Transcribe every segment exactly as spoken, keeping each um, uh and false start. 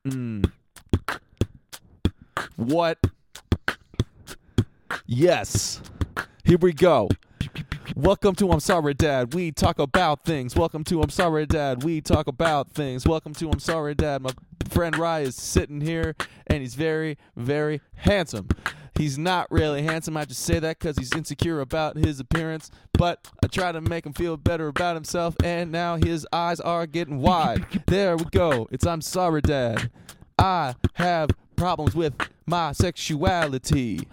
Mm. What? Yes. Here we go. Welcome to I'm Sorry Dad. We talk about things. Welcome to I'm Sorry Dad. We talk about things. Welcome to I'm Sorry Dad. My friend Rye is sitting here, and he's very, very handsome. He's not really handsome. I just say that because he's insecure about his appearance. But I try to make him feel better about himself, and now his eyes are getting wide. There we go. It's I'm Sorry Dad. I have problems with my sexuality.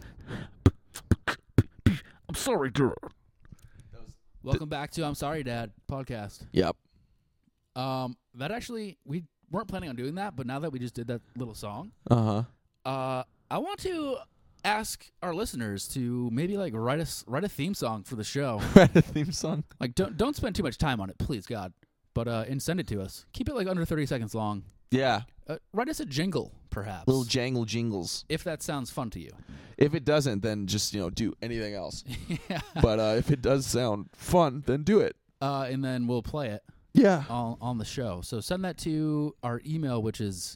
I'm sorry, Dad. Welcome back to I'm Sorry Dad podcast. Yep. Um, that actually, we weren't planning on doing that, but now that we just did that little song, Uh-huh. uh, I want to ask our listeners to maybe like write us write a theme song for the show. Write a theme song. Like, don't don't spend too much time on it, please, God. But uh, and send it to us. Keep it like under thirty seconds long. Yeah. Uh, write us a jingle, perhaps. Little jangle jingles. If that sounds fun to you. If it doesn't, then just, you know, do anything else. yeah. But uh, if it does sound fun, then do it. Uh, and then we'll play it. Yeah. On, on the show. So send that to our email, which is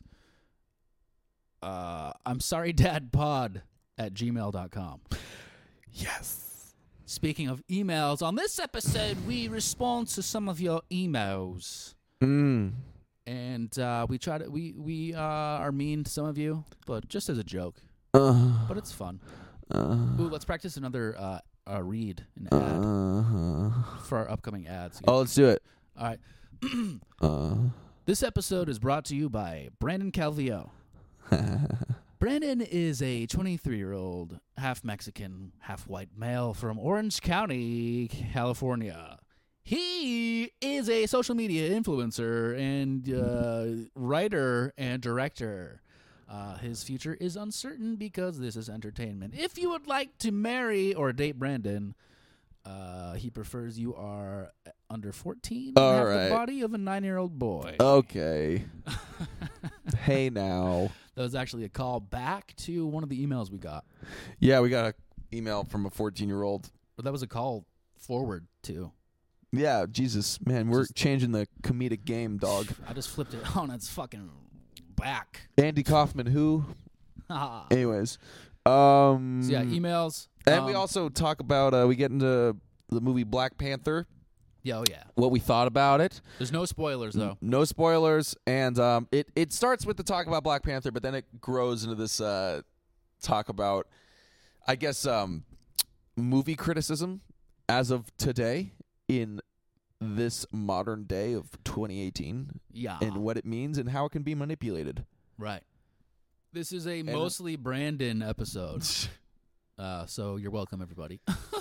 uh, I'm sorry dad pod at gmail dot com. Yes. Speaking of emails, on this episode, we respond to some of your emails. Mm. And uh, we try to, we, we uh, are mean to some of you, but just as a joke. Uh, But it's fun. uh, Ooh, let's practice another uh, uh, read, an ad uh, for our upcoming ads. oh, let's do it. All right. Uh. This episode is brought to you by Brandon Calvillo. Brandon is a twenty-three-year-old, half Mexican, half white male from Orange County, California. He is a social media influencer and uh, writer and director. Uh, his future is uncertain because this is entertainment. If you would like to marry or date Brandon, uh, he prefers you are under fourteen and All have right. the body of a nine-year-old boy. Okay. Hey now. That was actually a call back to one of the emails we got. Yeah, we got an email from a fourteen-year-old. But that was a call forward to. Yeah, Jesus, man, we're Just- changing the comedic game, dog. I just flipped it on its fucking back. Andy Kaufman, who? so Anyways. Um, yeah, emails. And we um, also talk about, uh, we get into the movie Black Panther, Yeah, oh yeah. what we thought about it. There's no spoilers though. No spoilers. And um, it, it starts with the talk about Black Panther, but then it grows into this uh, talk about, I guess, um, movie criticism as of today in this modern day of twenty eighteen Yeah. and what it means and how it can be manipulated. Right. This is a mostly Brandon episode. Uh, so you're welcome, everybody.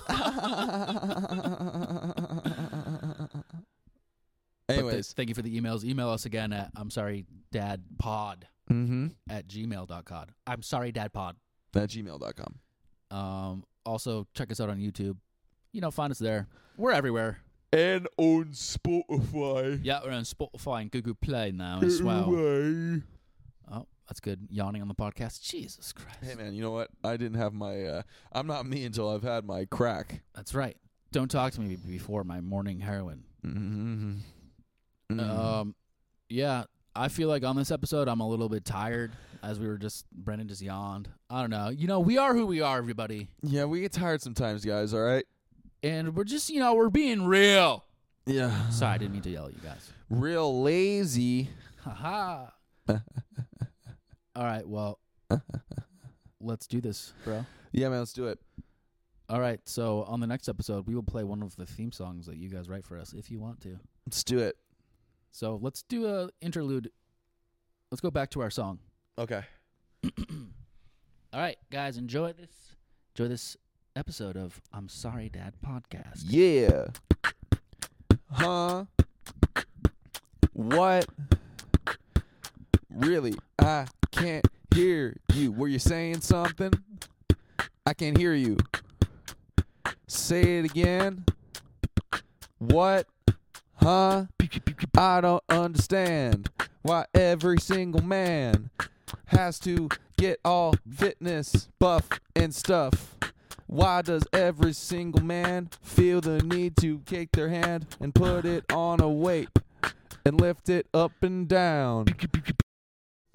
Anyways. th- thank you for the emails. Email us again at I'm sorry dad pod Mm-hmm. at gmail dot com. I'm sorry dad pod. At gmail dot com. Um, also check us out on YouTube. You know, find us there. We're everywhere. And on Spotify. Yeah, we're on Spotify and Google Play now as well. Oh, that's good. Yawning on the podcast. Jesus Christ. Hey, man, you know what? I didn't have my... Uh, I'm not me until I've had my crack. That's right. Don't talk to me before my morning heroin. Mm-hmm. Mm-hmm. Um, yeah, I feel like on this episode I'm a little bit tired, as we were just Brendan just yawned. I don't know. You know, we are who we are, everybody, Yeah, we get tired sometimes, guys, all right? and we're just you know we're being real. Yeah. Sorry, I didn't mean to yell at you guys. Real lazy. Ha ha. All right, well, let's do this, bro. Yeah, man, let's do it. All right, so on the next episode, we will play one of the theme songs that you guys write for us if you want to. Let's do it. So let's do a interlude. Let's go back to our song. Okay. All right, guys, enjoy this. Enjoy this episode of I'm Sorry Dad podcast. Yeah. Huh? What? Really? I can't hear you. Were you saying something? I can't hear you. Say it again. What? Huh? I don't understand why every single man has to get all fitness buff and stuff. Why does every single man feel the need to take their hand and put it on a weight and lift it up and down?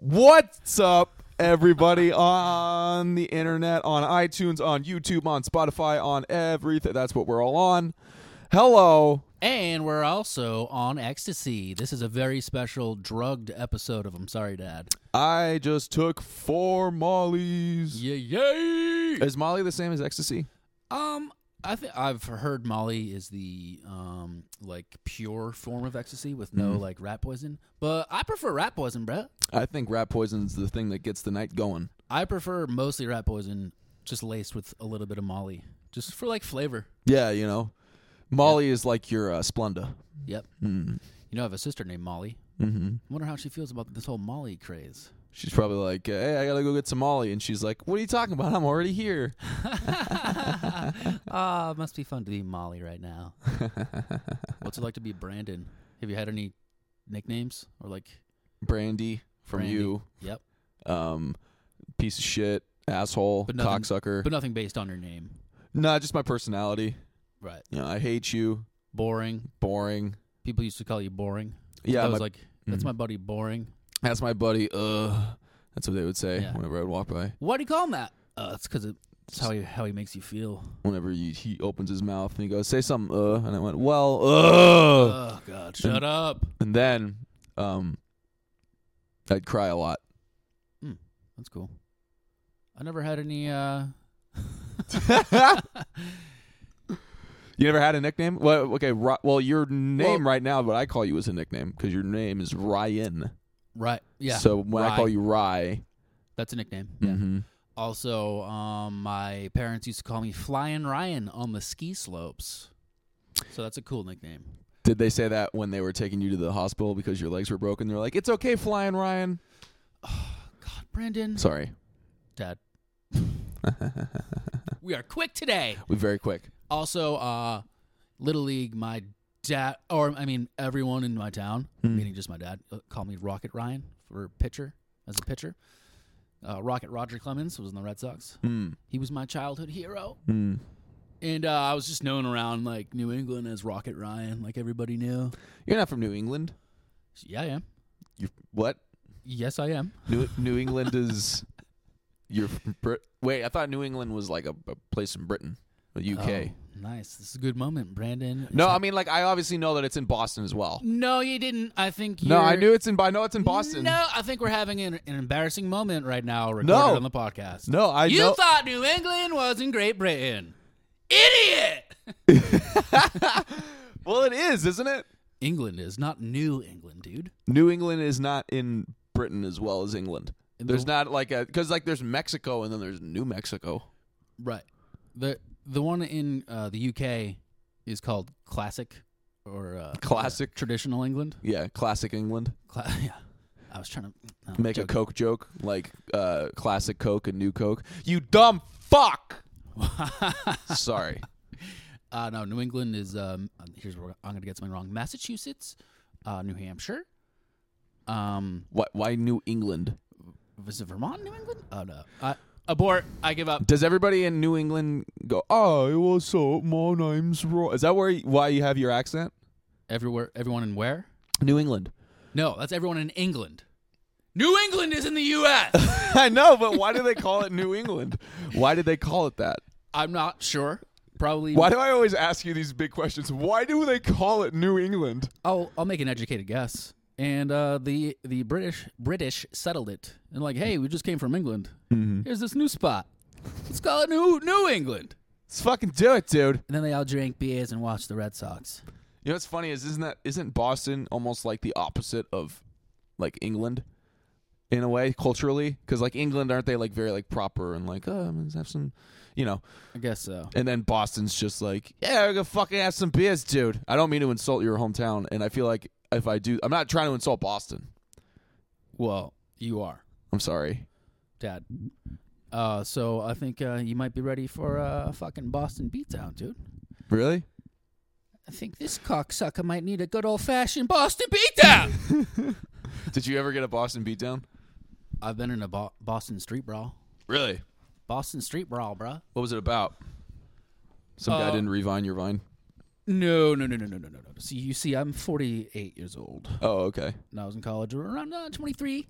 What's up, everybody on the internet, on iTunes, on YouTube, on Spotify, on everything? That's what we're all on. Hello. And we're also on ecstasy. This is a very special drugged episode of I'm Sorry, Dad. I just took four Mollies. Yay, yay! Is Molly the same as ecstasy? Um, I think I've heard Molly is the um like pure form of ecstasy with no Mhm. like rat poison, but I prefer rat poison, bruh. I think rat poison is the thing that gets the night going. I prefer mostly rat poison, just laced with a little bit of Molly, just for like flavor. Yeah, you know. Molly is like your uh, Splenda. Yep. Mm. You know, I have a sister named Molly. Mm-hmm. I wonder how she feels about this whole Molly craze. She's probably like, hey, I gotta go get some Molly. And she's like, what are you talking about? I'm already here. Ah, it must be fun to be Molly right now. What's it like to be Brandon? Have you had any nicknames or like Brandy from Brandy. you. Yep. Um, piece of shit, asshole, But nothing- cocksucker. But nothing based on your name. Nah, just my personality. Right. You know, I hate you. Boring. Boring. People used to call you boring. Yeah, I my, was like, that's Mhm. my buddy Boring. that's my buddy. Ugh. That's what they would say Yeah. whenever I would walk by. Why do you call him that? Uh, it's because it's how he how he makes you feel. Whenever he, he opens his mouth and he goes, say something, uh. And I went, well, ugh. Oh God, shut And- up. And then um, I'd cry a lot. That's cool. I never had any. uh You never had a nickname? Well, okay. Ri- well, your name Well- right now, but I call you as a nickname because your name is Ryan. Right. Yeah. So when I Rye. call you Rye, That's a nickname. Yeah. mm-hmm. Also, um, my parents used to call me Flying Ryan on the ski slopes. So that's a cool nickname. Did they say that when they were taking you to the hospital because your legs were broken? They're like, "It's okay, Flying Ryan." God, Brandon. Sorry, Dad. We are quick today. we're very quick. Also, uh, Little League, my dad, or I mean, everyone in my town, Hmm. meaning just my dad, uh, called me Rocket Ryan for pitcher, as a pitcher. Uh, Rocket Roger Clemens was in the Red Sox. Mm. He was my childhood hero. Mm. And uh, I was just known around like New England as Rocket Ryan, like everybody knew. You're not from New England. Yeah, I am. You what? Yes, I am. New New England is. You're from Brit. Wait, I thought New England was like a, a place in Britain, the U K. Oh, nice. This is a good moment, Brandon. No, It's I mean like I obviously know that it's in Boston as well. No, you didn't. I think No, you're... I knew it's in. I know it's in Boston. No, I think we're having an, an embarrassing moment right now recorded No. on the podcast. No, I you know. thought New England was in Great Britain. Idiot! Well, it is, isn't it? England is not New England, dude. New England is not in Britain as well as England. In There's the- not like a because like there's Mexico and then there's New Mexico. Right. The the one in uh, the U K is called Classic or uh, Classic? uh, Traditional England. Yeah, classic England. Cla- yeah. I was trying to no, Make a joking. Coke joke like uh, classic Coke and new Coke. You dumb fuck. Sorry. Uh, no, New England is. Um, here's where I'm going to get something wrong. Massachusetts, uh, New Hampshire. Um, Why, why New England? was it Vermont, New England? Oh no. Uh, abort. I give up. Does everybody in New England go, "Oh, what's up? My name's Roy"? Is that where you, why you have your accent? Everywhere. Everyone in where? New England. No, that's everyone in England. New England is in the U S I know, but why do they call it New England? Why did they call it that? I'm not sure. Probably. Why do I always ask you these big questions? Why do they call it New England? I'll I'll make an educated guess. And uh, the the British British settled it and like, hey, we just came from England. Mm-hmm. Here's this new spot. Let's call it New New England. Let's fucking do it, dude. And then they all drank beers and watched the Red Sox. You know what's funny is isn't that isn't Boston almost like the opposite of like England in a way culturally? Because like England, aren't they like very like proper and like oh let's have some, you know? I guess so. And then Boston's just like yeah, we're gonna fucking have some beers, dude. I don't mean to insult your hometown, and I feel like if I do, I'm not trying to insult Boston. Well, you are, I'm sorry. Dad. Uh, so I think uh, you might be ready for a uh, fucking Boston beatdown, dude. Really? I think this cocksucker might need a good old fashioned Boston beatdown. Did you ever get a Boston beatdown? I've been in a Bo- Boston street brawl. Really? Boston street brawl, bruh. What was it about? Some guy Uh, didn't revine your vine. No, no, no, no, no, no, no, no. See, you see, I'm forty-eight years old. Oh, okay. And I was in college around uh, twenty-three.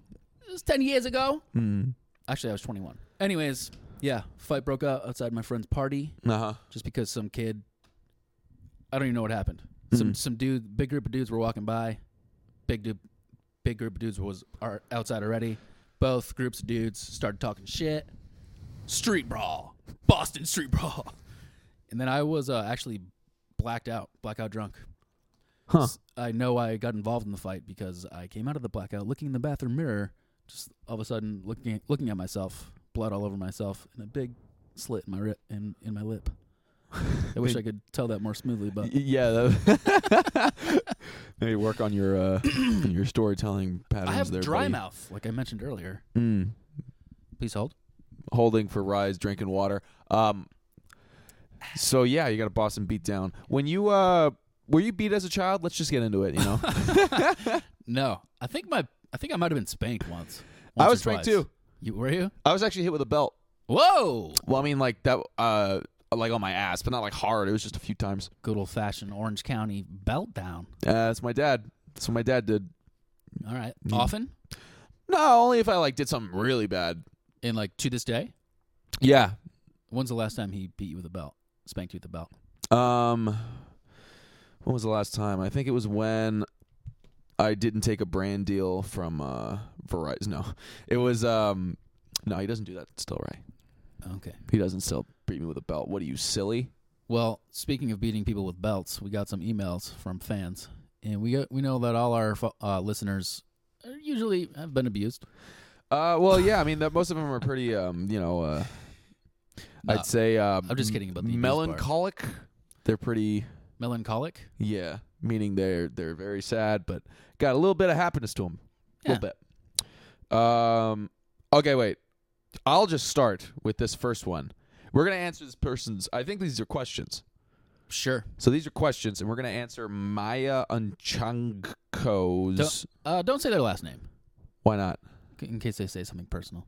it was ten years ago. Mm. Actually, I was twenty-one. Anyways, yeah, fight broke out outside my friend's party Uh-huh. just because some kid, I don't even know what happened. Some Mm. some dude, big group of dudes were walking by. Big dude, big group of dudes was are outside already. Both groups of dudes started talking shit. Street brawl, Boston street brawl, and then I was uh, actually blacked out, blackout drunk. Huh. I know I got involved in the fight because I came out of the blackout looking in the bathroom mirror, just all of a sudden looking at, looking at myself, blood all over myself, and a big slit in my ri- in, in my lip. I wish I could tell that more smoothly, but Y- yeah. That maybe work on your uh, your storytelling patterns. I have there, dry buddy. mouth, like I mentioned earlier. Mm. Please hold. Holding for rise, drinking water. Um. So yeah, you got a Boston beat down. When you uh, were you beat as a child? Let's just get into it. You know, No, I think my I think I might have been spanked once. I Once was or spanked twice. too. You were you? I was actually hit with a belt. Whoa! Well, I mean, like that, uh, like on my ass, but not like hard. It was just a few times. Good old fashioned Orange County belt down. Uh, that's my dad. That's what my dad did. All right. Mm. Often? No, only if I like did something really bad. And like to this day? Yeah. When's the last time he beat you with a belt? Spanked you with a belt? Um, when was the last time? I think it was when I didn't take a brand deal from uh, Verizon. No, it was. Um, no, he doesn't do that still, right? Okay. He doesn't still beat me with a belt. What are you, silly? Well, speaking of beating people with belts, we got some emails from fans, and we got, we know that all our fo- uh, listeners are usually have been abused. Uh, well, yeah. I mean, that most of them are pretty. Um, you know, uh, No, I'd say. Uh, I'm just kidding about the abuse melancholic. They're pretty. melancholic. Yeah, meaning they're they're very sad, but got a little bit of happiness to them. A Yeah. little bit. Um. Okay, wait. I'll just start with this first one. We're gonna answer this person's. I think these are questions. Sure. So these are questions, and we're gonna answer Maya Unchangko's. Don't- Uh, don't say their last name Why not? in case they say something personal.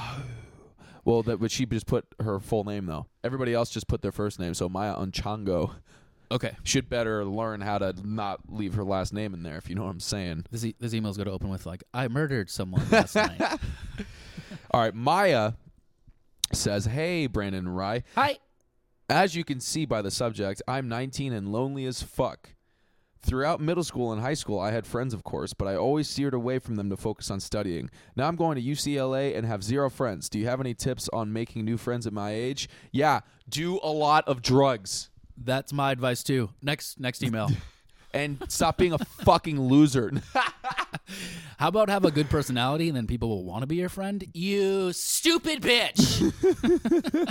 Well, that but she just put her full name though. Everybody else just put their first name. So Maya Unchango Okay. should better learn how to not leave her last name in there. If you know what I'm saying. This e- this email's going to open with like, I murdered someone last night. All right, Maya says, "Hey, Brandon and Rye. Hi. As you can see by the subject, I'm nineteen and lonely as fuck. Throughout middle school and high school, I had friends, of course, but I always steered away from them to focus on studying. Now I'm going to U C L A and have zero friends. Do you have any tips on making new friends at my age? Yeah, do a lot of drugs. That's my advice too. Next next email. And stop being a fucking loser." How about have a good personality and then people will want to be your friend? You stupid bitch.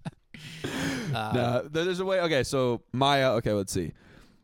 uh, Nah, there's a way. Okay, so Maya, okay, let's see.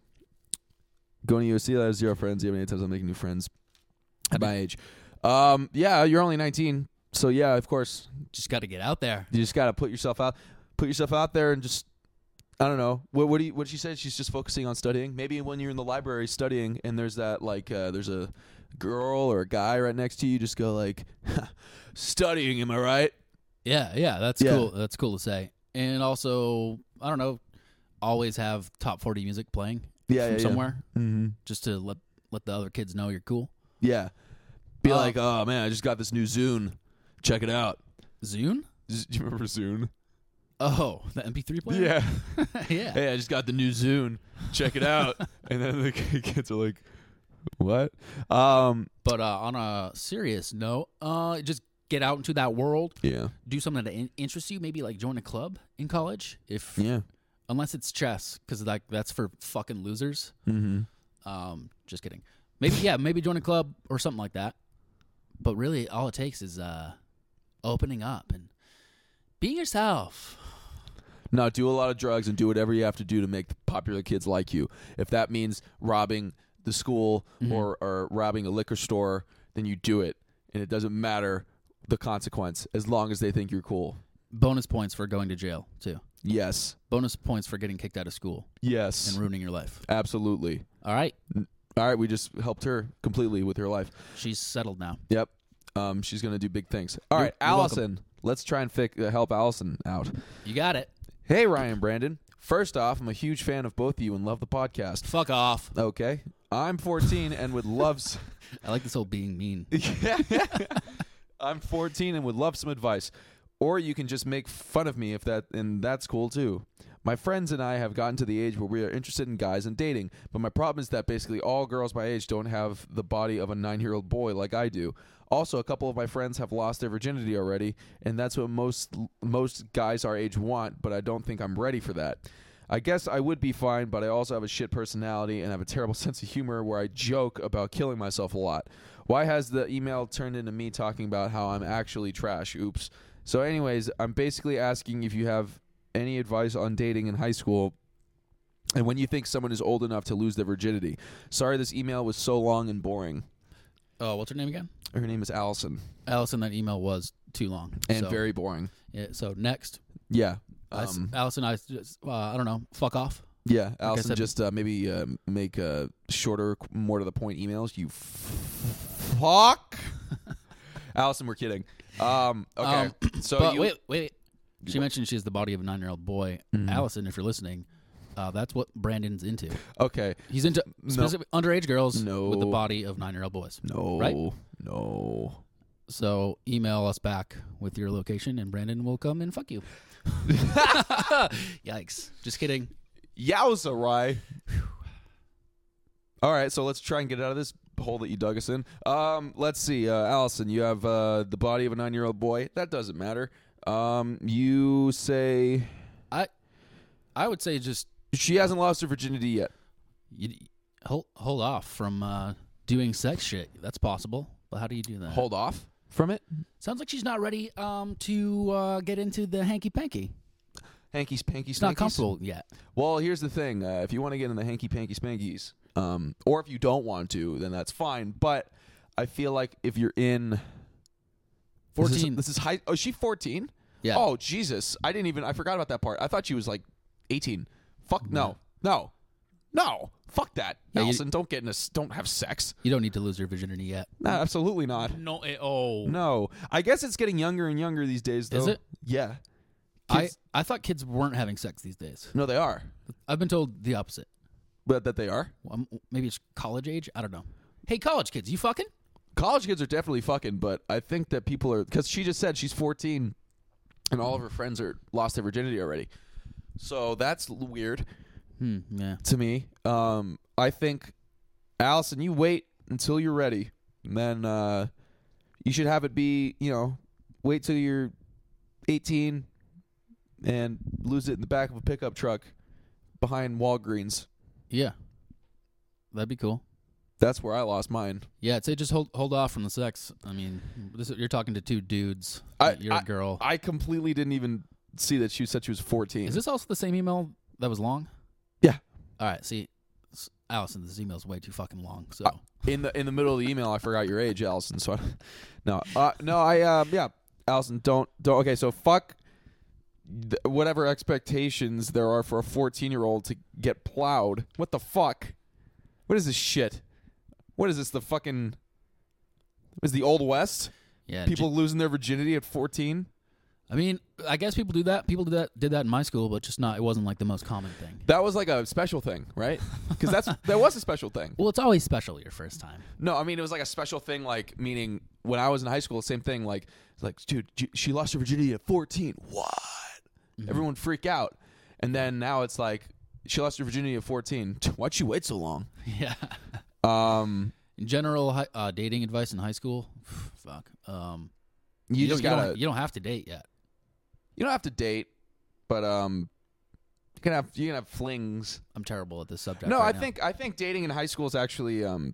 Going to U S C, I have zero friends. Do you have any tips on making new friends at my age? Um, yeah, you're only nineteen. So, yeah, of course. Just got to get out there. You just got to put yourself out put yourself out there and just, I don't know. What what, do you, what did she say? She's just focusing on studying? Maybe when you're in the library studying and there's that, like, uh, there's a girl or a guy right next to you, just go like, studying, am I right? Yeah, yeah, that's Yeah. cool. That's cool to say. And also, I don't know, always have top forty music playing Yeah, from yeah, yeah. somewhere Mm-hmm. just to let let the other kids know you're cool. Yeah. Be Uh, like, oh, man, I just got this new Zune. Check it out. Zune? Z- Do you remember Zune? Oh, the M P three player? Yeah. yeah. Hey, I just got the new Zune. Check it out. And then the kids are like, what? Um, But uh, on a serious note, uh, just get out into that world. yeah. Do something that in- interests you. Maybe like join a club in college. If Yeah. unless it's chess, because like that's for fucking losers. Mm-hmm. Um, just kidding. Maybe yeah, maybe join a club or something like that. But really, all it takes is uh, opening up and being yourself. No, do a lot of drugs and do whatever you have to do to make the popular kids like you. If that means robbing the school Mhm. or, or robbing a liquor store, then you do it. And it doesn't matter the consequence as long as they think you're cool. Bonus points for going to jail too. Yes. Bonus points for getting kicked out of school Yes. and ruining your life. Absolutely. All right, All right, we just helped her completely with her life. she's settled now. Yep. Um, she's going to do big things. All You're- right, you're welcome. Allison. Let's try and fic- uh, help Allison out. You got it. Hey, Ryan Brandon. First off, I'm a huge fan of both of you and love the podcast. Fuck off. Okay. I'm fourteen and would love... S- I like this whole being mean. I'm fourteen and would love some advice. Or you can just make fun of me if that, and that's cool too. My friends and I have gotten to the age where we are interested in guys and dating, but my problem is that basically all girls my age don't have the body of a nine-year-old boy like I do. Also, a couple of my friends have lost their virginity already, and that's what most most guys our age want, but I don't think I'm ready for that. I guess I would be fine, but I also have a shit personality and have a terrible sense of humor where I joke about killing myself a lot. Why has the email turned into me talking about how I'm actually trash? Oops. So anyways, I'm basically asking if you have any advice on dating in high school and when you think someone is old enough to lose their virginity. Sorry this email was so long and boring. Oh, what's her name again? Her name is Allison. Allison, that email was too long. And so, very boring. Yeah, so next. Yeah. Um, I, Allison, I, just, uh, I don't know, fuck off. Yeah, Allison, said, just uh, maybe uh, make uh, shorter, more to the point emails. You f- fuck. Allison, we're kidding. Um, okay, Um, so but you, wait, wait. She mentioned she has the body of a nine-year-old boy. Mhm. Allison, if you're listening, uh, that's what Brandon's into. okay, He's into specific underage girls No. with the body of nine-year-old boys. no, Right? no. So email us back with your location, and Brandon will come and fuck you. Yikes! Just kidding. Yowza, Rye. All right, so let's try and get out of this hole that you dug us in. Um, let's see, uh, Allison, you have uh, the body of a nine-year-old boy. That doesn't matter. Um, you say I, I would say just she hasn't lost her virginity yet. you, hold hold off from uh, doing sex shit. That's possible, but how do you do that? Hold off from it. Sounds like she's not ready um, to uh, get into the hanky panky. Hanky panky She's not spankies? comfortable yet. Well, here's the thing. Uh, if you want to get in the hanky panky spankies, um, or if you don't want to, then that's fine. But I feel like if you're in Fourteen. This is, this is high. Oh, is she fourteen? Yeah. Oh, Jesus. I didn't even. I forgot about that part. I thought she was like eighteen. Fuck no. No. No. Fuck that. Yeah, you- Allison, don't get in this. Don't have sex. You don't need to lose your virginity yet. No, absolutely not. No. eh, oh. No. I guess it's getting younger and younger these days, though. Is it? Yeah. I, Kids- I thought kids weren't having sex these days. No, they are. I've been told the opposite. But that they are. Well, um, maybe it's college age. I don't know. Hey, college kids, you fucking? College kids are definitely fucking, but I think that people are, because she just said she's fourteen and all of her friends are lost their virginity already. So that's l- weird Hmm. Yeah. to me. Um, I think, Allison, you wait until you're ready. And then uh, you should have it be, you know, wait till you're eighteen and lose it in the back of a pickup truck behind Walgreens. Yeah. That'd be cool. That's where I lost mine. Yeah, I'd say just hold hold off from the sex. I mean, this, you're talking to two dudes. I- you're I- a girl. I completely didn't even see that she said she was fourteen. Is this also the same email that was long? Yeah. All right. See, s- Allison, this email's way too fucking long. So Uh, in the in the middle of the email, I forgot your age, Allison. So, I, no, uh, no, I um, yeah, Allison, don't don't. Okay, so fuck th- whatever expectations there are for a fourteen-year-old to get plowed. What the fuck? What is this shit? What is this? The fucking is the Old West? yeah, People losing their virginity at fourteen? I mean, I guess people do that. People did that did that in my school, but just not. It wasn't like the most common thing. That was like a special thing, right? Because that's that was a special thing. Well, it's always special your first time. No, I mean it was like a special thing. Like meaning when I was in high school, same thing. Like it's like, dude, j- she lost her virginity at fourteen. What? Mhm. Everyone freak out. And then now it's like she lost her virginity at fourteen. Why'd she wait so long? Yeah. Um, In general, hi- uh, dating advice in high school, fuck. Um, you, don't- just you don't- gotta. you don't have to date yet. You don't have to date, but um, you can have you can have flings. I'm terrible at this subject. No, right I now. think I think dating in high school is actually um.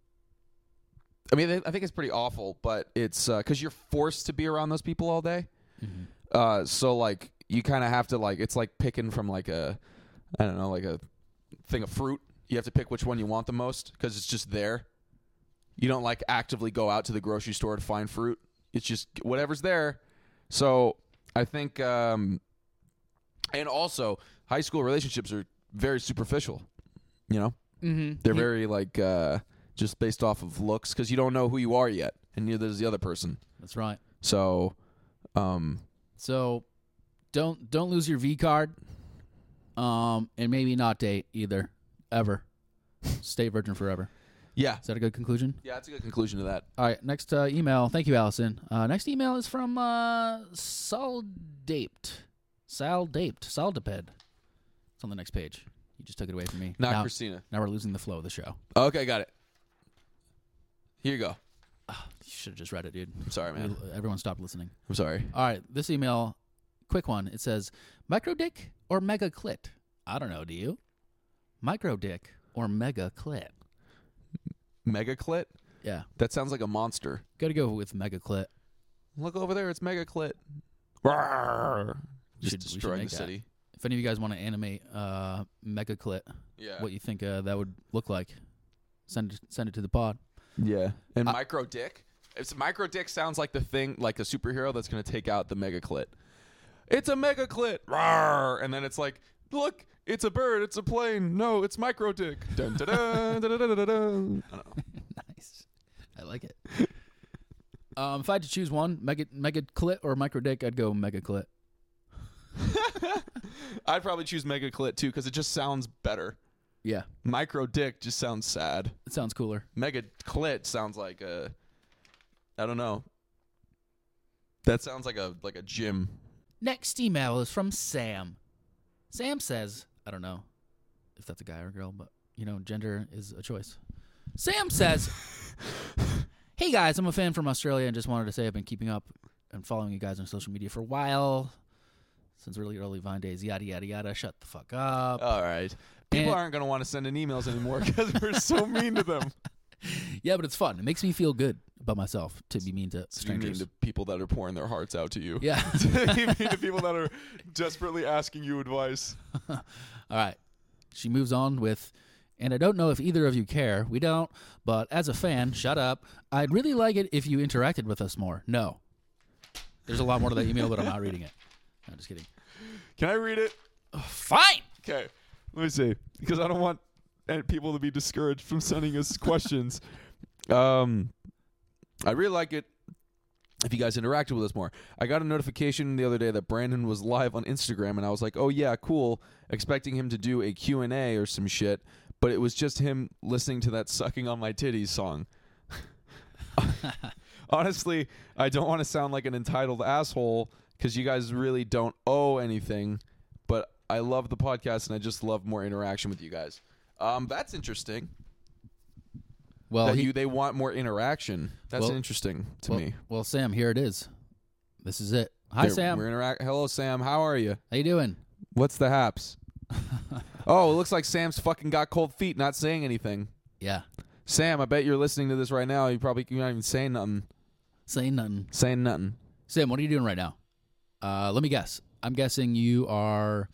I mean, I think it's pretty awful, but it's because you're forced to be around those people all day. Mhm. Uh, so like you kind of have to like it's like picking from like a, I don't know, like a thing of fruit. You have to pick which one you want the most because it's just there. You don't like actively go out to the grocery store to find fruit. It's just whatever's there. So I think, um, and also high school relationships are very superficial. You know, Mm-hmm. they're very like uh, just based off of looks because you don't know who you are yet, and neither does the other person. That's right. So, um, So, don't don't lose your V card. Um, and maybe not date either, ever. Stay virgin forever. Yeah. Is that a good conclusion? Yeah, that's a good conclusion to that. All right, next uh, email. Thank you, Allison. Uh, next email is from uh, Saldaped. Saldaped. Saldaped. It's on the next page. You just took it away from me. Not now, Christina. Now we're losing the flow of the show. Okay, got it. Here you go. Oh, you should have just read it, dude. I'm sorry, man. Everyone stopped listening. I'm sorry. All right, this email, quick one. It says, micro dick or mega clit? I don't know, do you? Micro dick or mega clit? Mega clit? Yeah. That sounds like a monster. Gotta go with mega clit. Look over there. It's Mega clit. Rawr. Just Should- we should destroying make the that. city. If any of you guys want to animate uh, mega clit, Yeah. what you think uh, that would look like, send it, send it to the pod. Yeah. And Uh, micro dick. It's micro dick sounds like the thing, like a superhero that's going to take out the mega clit. It's a mega clit. Rawr. And then it's like, look, it's a bird. It's a plane. No, it's micro dick. Dun, dun, dun, dun, dun, dun, dun, dun. I don't know. Nice. I like it. um, if I had to choose one, mega mega clit or micro dick, I'd go mega clit. I'd probably choose mega clit too because it just sounds better. Yeah, Micro dick just sounds sad. it sounds cooler. Mega clit sounds like a, I don't know. That sounds like a like a gym. Next email is from Sam. Sam says, I don't know if that's a guy or a girl, but, you know, gender is a choice. Sam says, hey, guys, I'm a fan from Australia and just wanted to say I've been keeping up and following you guys on social media for a while. Since really early Vine days, yada, yada, yada. Shut the fuck up. All right. People And- aren't going to want to send in emails anymore because we're so mean to them. Yeah, but it's fun. It makes me feel good about myself to be mean to You mean strangers. to people that are pouring their hearts out to you. Yeah. You mean to people that are desperately asking you advice. All right. She moves on with, and I don't know if either of you care. We don't, but as a fan, shut up. I'd really like it if you interacted with us more. No. There's a lot more to that email, but I'm not reading it. I'm just kidding. Can I read it? Fine. Okay. Let me see. Because I don't want uh, people to be discouraged from sending us questions. Um, I really like it if you guys interacted with us more. I got a notification the other day that Brandon was live on Instagram, and I was like, oh, yeah, cool, expecting him to do a Q and A or some shit, but it was just him listening to that Sucking on My Titties song. Honestly, I don't want to sound like an entitled asshole because you guys really don't owe anything, but I love the podcast, and I just love more interaction with you guys. Um, that's interesting. Well, that he, you they want more interaction. That's Well- interesting to well, me. well, Sam, here it is. This is it. Hi, There, Sam. We're interact. Hello, Sam. How are you? How you doing? What's the haps? Oh, it looks like Sam's fucking got cold feet, not saying anything. Yeah. Sam, I bet you're listening to this right now. You probably you're not even saying nothing. Saying nothing. Saying nothing. Sam, what are you doing right now? Uh, let me guess. I'm guessing you are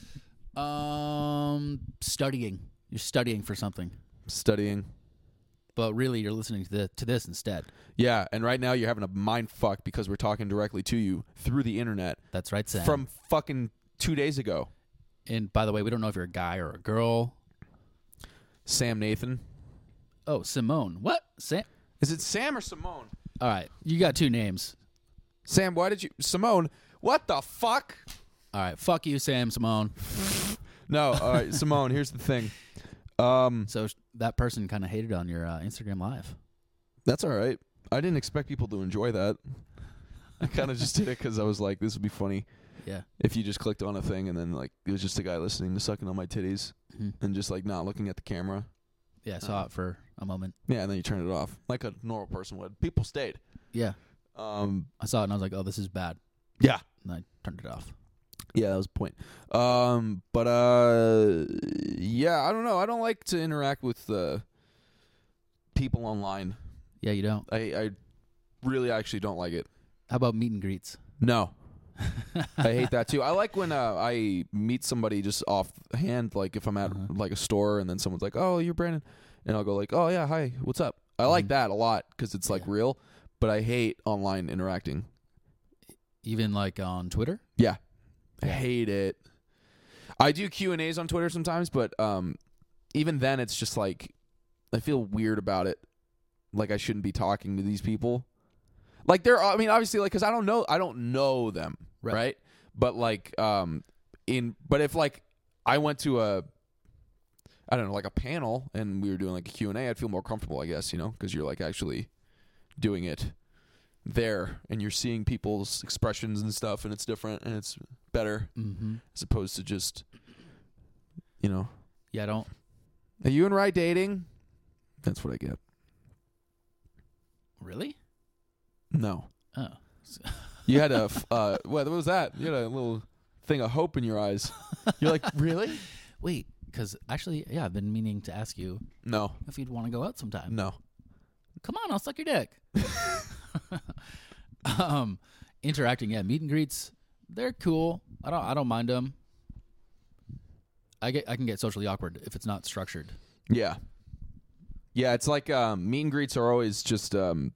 um, studying. You're studying for something. Studying. But really, you're listening to, the, to this instead. Yeah, and right now you're having a mind fuck because we're talking directly to you through the internet That's right, Sam. from fucking two days ago. And by the way, we don't know if you're a guy or a girl. Sam Nathan. Oh, Simone. What? Sam? Is it Sam or Simone? All right. You got two names. Sam, why did you... Simone, what the fuck? All right. Fuck you, Sam, Simone. No, all right, Simone, here's the thing. Um, So sh- that person kind of hated on your uh, Instagram Live. That's all right. I didn't expect people to enjoy that. I kind of just did it because I was like, this would be funny Yeah. if you just clicked on a thing and then, like, it was just a guy listening to Sucking on My Titties Mhm. and just, like, not looking at the camera. Yeah, I saw it for a moment. Yeah, and then you turn it off like a normal person would. People stayed. Yeah. Um, I saw it and I was like, oh, this is bad. yeah. And I turned it off. Yeah, that was the point. Um, but, uh, yeah, I don't know. I don't like to interact with uh, people online. Yeah, you don't. I, I really actually don't like it. How about meet and greets? No. I hate that too. I like when uh, I meet somebody just offhand, like if I'm at Uh-huh. like a store and then someone's like, "Oh, you're Brandon," and I'll go like, "Oh yeah, hi, what's up?" I like Mhm. that a lot because it's like Yeah. real. But I hate online interacting. Even like on Twitter? Yeah, I Yeah. hate it. I do Q and A's on Twitter sometimes, but um, even then, it's just like I feel weird about it. Like I shouldn't be talking to these people. Like they're, I mean, obviously, like because I don't know, I don't know them, Right. right? But like, um, in, but if like I went to a, I don't know, like a panel, and we were doing like a Q and A, I'd feel more comfortable, I guess, you know, because you're like actually doing it there, and you're seeing people's expressions and stuff, and it's different, and it's better, mm-hmm. as opposed to just, you know. Yeah, I don't. Are you and Rye dating? That's what I get. Really? No. Oh. You had a, uh, what was that? You had a little thing of hope in your eyes. You're like, really? Wait, because actually, yeah, I've been meaning to ask you No. if you'd want to go out sometime. No. Come on, I'll suck your dick. um, interacting, yeah, meet and greets, they're cool. I don't, I don't mind them. I get, I can get socially awkward if it's not structured. Yeah. Yeah, it's like um, meet and greets are always just. Um,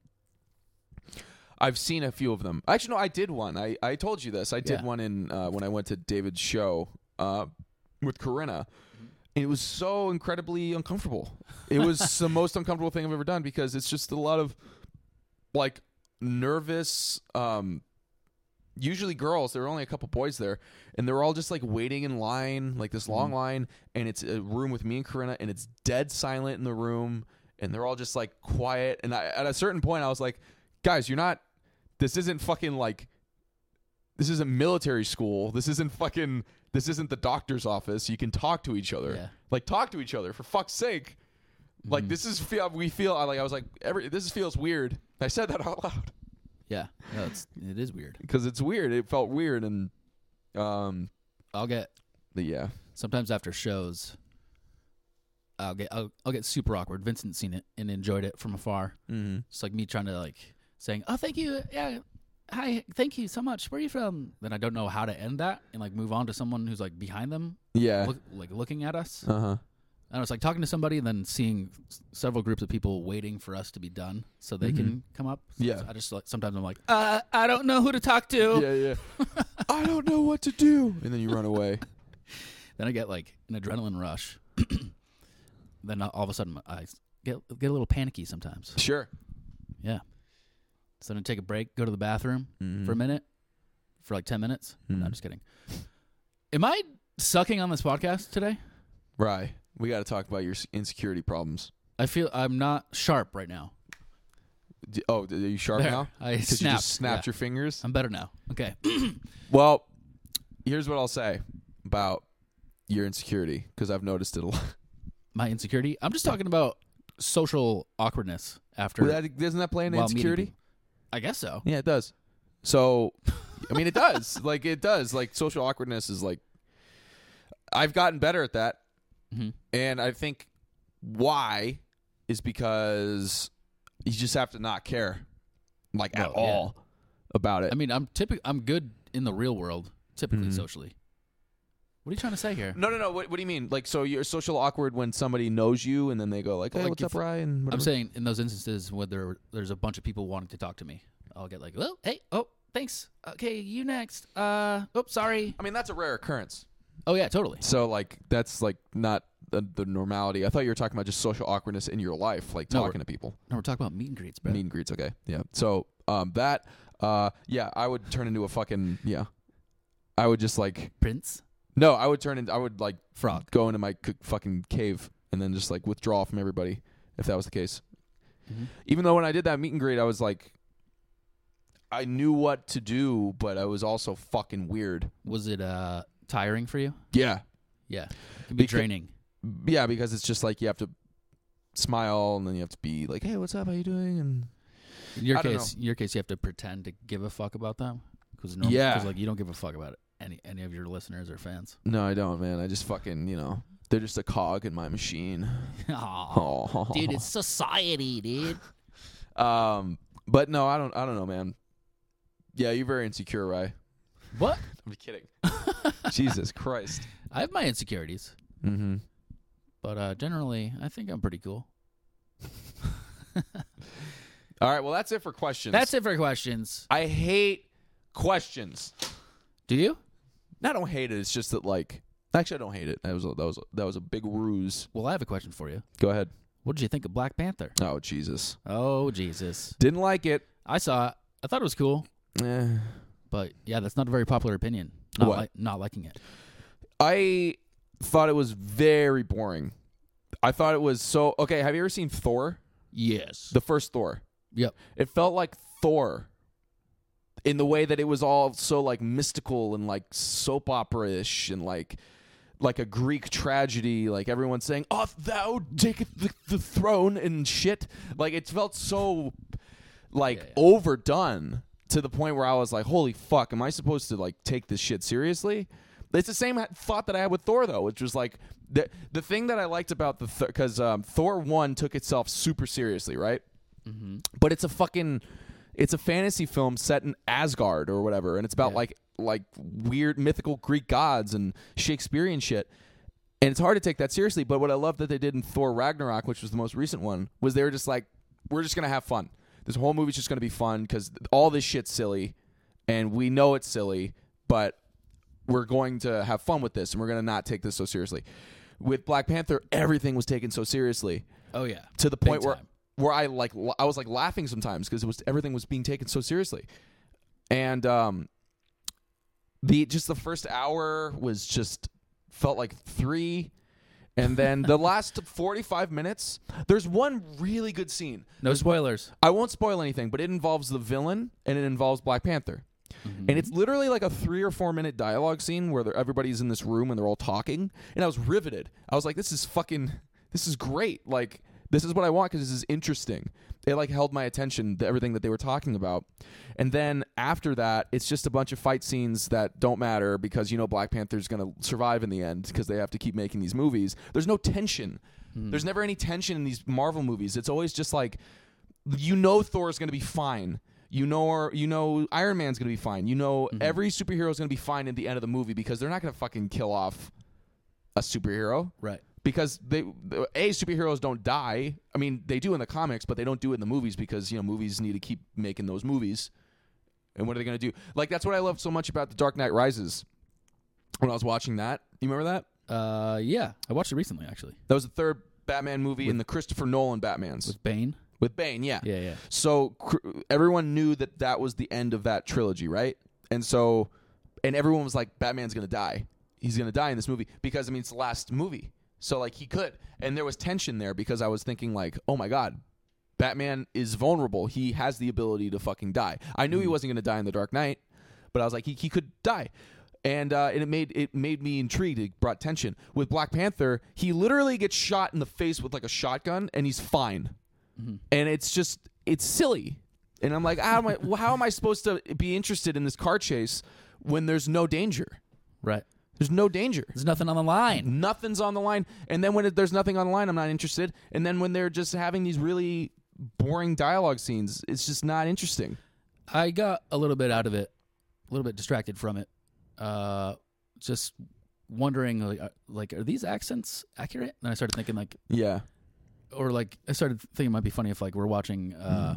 I've seen a few of them. Actually, no, I did one. I, I told you this. I did Yeah. one in uh, when I went to David's show uh, with Corinna. And it was so incredibly uncomfortable. It was the most uncomfortable thing I've ever done because it's just a lot of like nervous. Um, usually girls. There were only a couple boys there, and they were all just like waiting in line, like this long Mhm. line. And it's a room with me and Corinna, and it's dead silent in the room, and they're all just like quiet. And I, at a certain point, I was like, guys, you're not. This isn't fucking like. This isn't military school. This isn't fucking. This isn't the doctor's office. You can talk to each other. Yeah. Like talk to each other for fuck's sake. Like Mhm. this is feel we feel like I was like every this feels weird. I said that out loud Yeah, no, it's it is weird. because it's weird. It felt weird and um I'll get but yeah. sometimes after shows. I'll get I'll, I'll get super awkward. Vincent's seen it and enjoyed it from afar. Mm-hmm. It's like me trying to like saying, "Oh, thank you, yeah, hi, thank you so much. Where are you from?" Then I don't know how to end that and like move on to someone who's like behind them, Yeah. look, like looking at us. Uh huh. And it's like talking to somebody and then seeing s- several groups of people waiting for us to be done so they can come up. So Yeah. I just like sometimes I'm like, uh, I don't know who to talk to. Yeah, yeah. I don't know what to do, and then you run away. Then I get like an adrenaline rush. Then all of a sudden I get get a little panicky sometimes. Sure. Yeah. So then I take a break, go to the bathroom Mm-hmm. for a minute, for like ten minutes. No, Mhm. I'm just kidding. Am I sucking on this podcast today? Right. We got to talk about your s- insecurity problems. I feel I'm not sharp right now. D- Oh, are you sharp There. now? I Because you snapped. just snapped Yeah. your fingers. I'm better now. Okay. Well, here's what I'll say about your insecurity because I've noticed it a lot. My insecurity. I'm just talking about social awkwardness after. Well, that, doesn't that play into while meeting insecurity? people. I guess so. Yeah, it does. So, I mean, it does. Like, it does. Like, social awkwardness is like, I've gotten better at that. hmm And I think why is because you just have to not care, like, at Well, yeah. all about it. I mean, I'm typically I'm good in the real world, typically Mhm. socially. What are you trying to say here? no, no, no. What, what do you mean? Like, so you're social awkward when somebody knows you and then they go, like, hey, Like what's if- up, Ryan? I'm Whatever. saying in those instances where there, there's a bunch of people wanting to talk to me, I'll get like, "Oh, hey, oh, thanks. Okay, you next. Uh, oops, sorry. I mean, that's a rare occurrence. Oh yeah, totally. So, like, that's, like, not the, the normality. I thought you were talking about just social awkwardness in your life, like No, talking to people. No, we're talking about meet and greets, bro. Meet and greets, okay. Yeah. So, um, that, uh, yeah, I would turn into a fucking, yeah. I would just, like, Prince, no, I would turn into, I would, like, frog. go into my c- fucking cave and then just, like, withdraw from everybody if that was the case. Mhm. Even though when I did that meet and greet, I was, like, I knew what to do, but I was also fucking weird. Was it uh tiring for you? Yeah. Yeah, it can be Beca- draining. Yeah, because it's just, like, you have to smile and then you have to be like, hey, what's up? How you doing? And In your I don't case, in your case, you have to pretend to give a fuck about them because Yeah. like you don't give a fuck about any any of your listeners or fans. no, I don't, man. I just fucking, you know, they're just a cog in my machine. Aw, Oh. dude, it's society, dude. Um, but no, I don't. I don't know, man. Yeah, you're very insecure, right? What? I'm kidding. Jesus Christ. I have my insecurities, Mm-hmm. but uh, generally, I think I'm pretty cool. All right. Well, that's it for questions. That's it for questions. I hate questions. Do you? I don't hate it. It's just that, like, actually, I don't hate it. That was a, that was a, that was a big ruse. Well, I have a question for you. Go ahead. What did you think of Black Panther? Oh Jesus. Oh, Jesus. Didn't like it. I saw it. I thought it was cool, Eh. but yeah, that's not a very popular opinion. Not, What? li- not liking it. I thought it was very boring. I thought it was so okay. Have you ever seen Thor? Yes. The first Thor. Yep. It felt like Thor in the way that it was all so like mystical and like soap opera-ish and like like a Greek tragedy, like everyone saying, "Oh, thou taketh the, the throne" and shit. Like it felt so like Yeah, yeah. overdone to the point where I was like, "Holy fuck, am I supposed to like take this shit seriously?" It's the same thought that I had with Thor, though, which was like the the thing that I liked about the because th- um, Thor one took itself super seriously, right? Mm-hmm. But it's a fucking it's a fantasy film set in Asgard or whatever, and it's about Yeah. like like weird mythical Greek gods and Shakespearean shit. And it's hard to take that seriously. But what I love that they did in Thor Ragnarok, which was the most recent one, was they were just like, we're just gonna have fun. This whole movie's just gonna be fun because all this shit's silly, and we know it's silly, but we're going to have fun with this, and we're going to not take this so seriously. With Black Panther, everything was taken so seriously Oh yeah. to the Big point where time. where I like I was like laughing sometimes because it was everything was being taken so seriously, and um, the just the first hour was just felt like three, and then the last forty-five minutes, there's one really good scene. No spoilers. I won't spoil anything, but it involves the villain and it involves Black Panther. Mm-hmm. And it's literally like a three or four minute dialogue scene where they're- everybody's in this room and they're all talking. And I was riveted. I was like, this is fucking, this is great. Like, this is what I want because this is interesting. It like held my attention to everything that they were talking about. And then after that, it's just a bunch of fight scenes that don't matter because, you know, Black Panther's going to survive in the end because they have to keep making these movies. There's no tension. Mm. There's never any tension in these Marvel movies. It's always just like, you know, Thor's going to be fine. You know, you know, Iron Man's gonna be fine. You know, Mhm. every superhero is gonna be fine at the end of the movie because they're not gonna fucking kill off a superhero Right. because they a superheroes don't die. I mean, they do in the comics, but they don't do it in the movies because you know movies need to keep making those movies. And what are they gonna do? Like that's what I love so much about The Dark Knight Rises. When I was watching that, you remember that? Uh, yeah. I watched it recently, actually, That was the third Batman movie With- in the Christopher Nolan Batmans with Bane. with Bane. Yeah. Yeah, yeah. So cr- everyone knew that that was the end of that trilogy, right? And so, and everyone was like, Batman's going to die. He's going to die in this movie because, I mean, it's the last movie. So, like, he could. And there was tension there because I was thinking, like, oh, my God, Batman is vulnerable. He has the ability to fucking die. I knew he wasn't going to die in The Dark Knight, but I was like, he, he could die. And, uh, and it made it made me intrigued. It brought tension. With Black Panther, he literally gets shot in the face with, like, a shotgun, and he's fine. Mm-hmm. And it's just it's silly, and I'm like, how am I? How am I supposed to be interested in this car chase when there's no danger? Right. There's no danger. There's nothing on the line. Nothing's on the line. And then when it, there's nothing on the line, I'm not interested. And then when they're just having these really boring dialogue scenes, it's just not interesting. I got a little bit out of it, a little bit distracted from it. Uh, just wondering, like, uh, like, are these accents accurate? And I started thinking, like, Yeah. or like, I started thinking it might be funny if, like, we're watching, uh, Mm.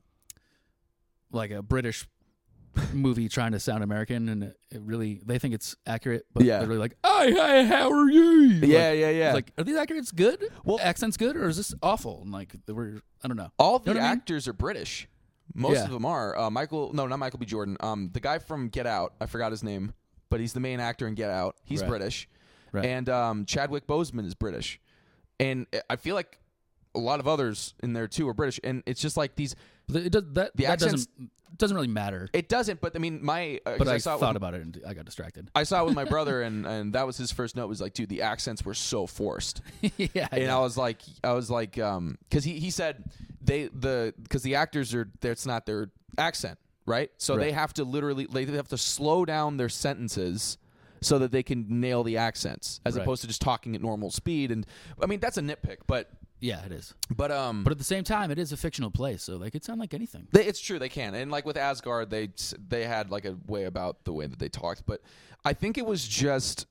like a British movie trying to sound American, and it, it really they think it's accurate, but Yeah. they're really like, "Hi, hi, how are you?" Yeah, Like, yeah, yeah. Like, are these accents good? Well- accents good, or is this awful? And like, we're I don't know. All the know what I mean? actors are British. Most Yeah. of them are. Uh, Michael, no, not Michael B. Jordan. Um, the guy from Get Out. I forgot his name, but he's the main actor in Get Out. He's Right. British. Right. And um, Chadwick Boseman is British. And I feel like a lot of others in there too are British. And it's just like these. It does, that The that accents- doesn't doesn't really matter. It doesn't. But I mean, my. Uh, 'cause But I, saw it thought with, about it and I got distracted. I saw it with my brother, and, and that was his first note. Was like, dude, the accents were so forced. yeah, And yeah. I was like, I was like, um, because he, he said they the because the actors are that's not their accent, right? So they Right. have to literally they have to slow down their sentences so that they can nail the accents as Right. opposed to just talking at normal speed. And I mean that's a nitpick, but yeah, it is. but um, But at the same time, it is a fictional place, so they could sound like anything. they, it's true they can. And like with Asgard, they they had like a way about the way that they talked, but I think it was just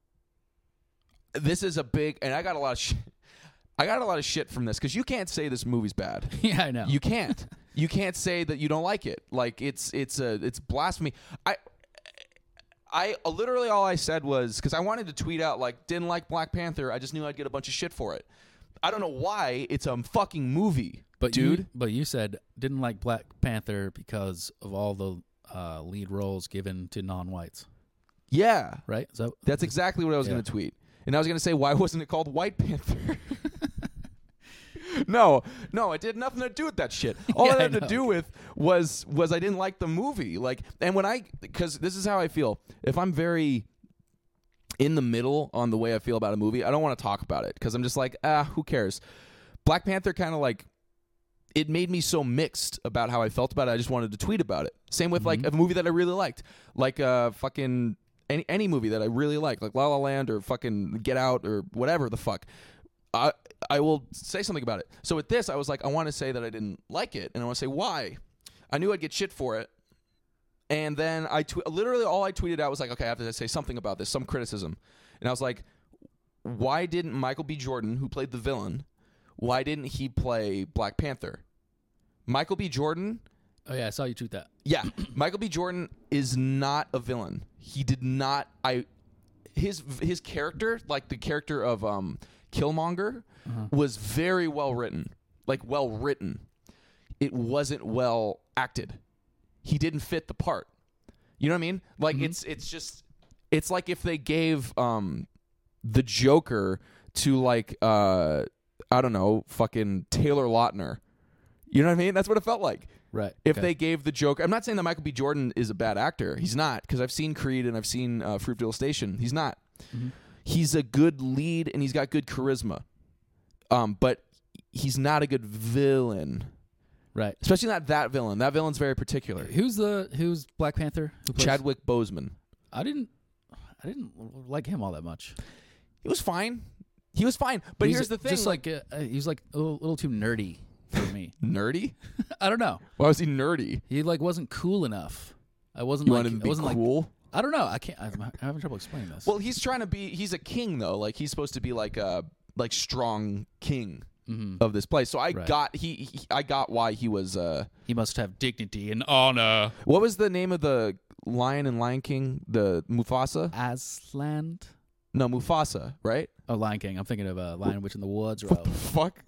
this is a big and I got a lot of sh- I got a lot of shit from this because you can't say this movie's bad. yeah, I know. You can't. You can't say that you don't like it. Like it's it's a it's blasphemy. I I literally all I said was because I wanted to tweet out like didn't like Black Panther. I just knew I'd get a bunch of shit for it. I don't know why. It's a fucking movie, But dude. you, but you said didn't like Black Panther because of all the uh, lead roles given to non-whites, Yeah, right? So that's exactly what I was Yeah. going to tweet. And I was going to say, why wasn't it called White Panther? no, no, it did nothing to do with that shit. All Yeah, it I had to know. do with was was I didn't like the movie. Like, and when I, because this is how I feel. If I'm very in the middle on the way I feel about a movie, I don't want to talk about it because I'm just like, ah, who cares? Black Panther kind of like, it made me so mixed about how I felt about it. I just wanted to tweet about it. Same with like a movie that I really liked, like uh fucking any any movie that I really like, like La La Land or fucking Get Out or whatever the fuck. I I will say something about it. So with this, I was like, I want to say that I didn't like it, and I want to say why. I knew I'd get shit for it, and then I tw- literally all I tweeted out was like, okay, I have to say something about this, some criticism, and I was like, why didn't Michael B. Jordan, who played the villain, why didn't he play Black Panther? Michael B. Jordan. Oh yeah, I saw you tweet that. Yeah, Michael B. Jordan is not a villain. He did not. I his his character, like the character of um, Killmonger, uh-huh. was very well written, like well written. It wasn't well acted. He didn't fit the part. You know what I mean? Like mm-hmm. it's it's just it's like if they gave um, the Joker to like uh, I don't know, fucking Taylor Lautner. You know what I mean? That's what it felt like. Right. If okay. they gave the Joker... I'm not saying that Michael B. Jordan is a bad actor. He's not, because I've seen Creed and I've seen uh, Fruitvale Station. He's not. Mm-hmm. He's a good lead and he's got good charisma. Um, but he's not a good villain. Right. Especially not that villain. That villain's very particular. Who's the Who's Black Panther? Who plays? Chadwick Boseman. I didn't I didn't like him all that much. He was fine. He was fine. But he's here's the thing. Just like, uh, he was like a little, little too nerdy for me. Nerdy? I don't know. Why was he nerdy? He like wasn't cool enough. I wasn't You like wanted him to I be wasn't cool? like I don't know. I can't. I'm, I'm having trouble explaining this. Well, he's trying to be. He's a king though. Like he's supposed to be like a like strong king mm-hmm. of this place. So I right. got he, he. I got why he was. Uh, he must have dignity and honor. What was the name of the lion in Lion King? The Mufasa. Aslan. No, Mufasa. Right. Oh, Lion King. I'm thinking of uh, Lion, Witch, and the Woods. Or, what the fuck?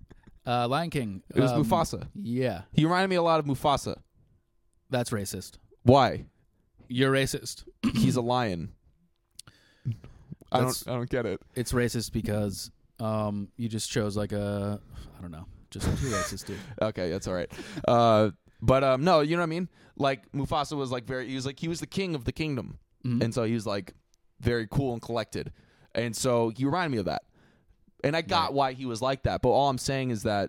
Uh, Lion King. It was um, Mufasa. Yeah. He reminded me a lot of Mufasa. That's racist. Why? You're racist. He's a lion. I That's, don't. I don't get it. It's racist because um, you just chose like a. I don't know. Just too racist, dude. Okay, that's all right. Uh, but um, no, you know what I mean. Like Mufasa was like very. He was like he was the king of the kingdom, mm-hmm. and so he was like very cool and collected, and so he reminded me of that. And I got right. why he was like that, but all I'm saying is that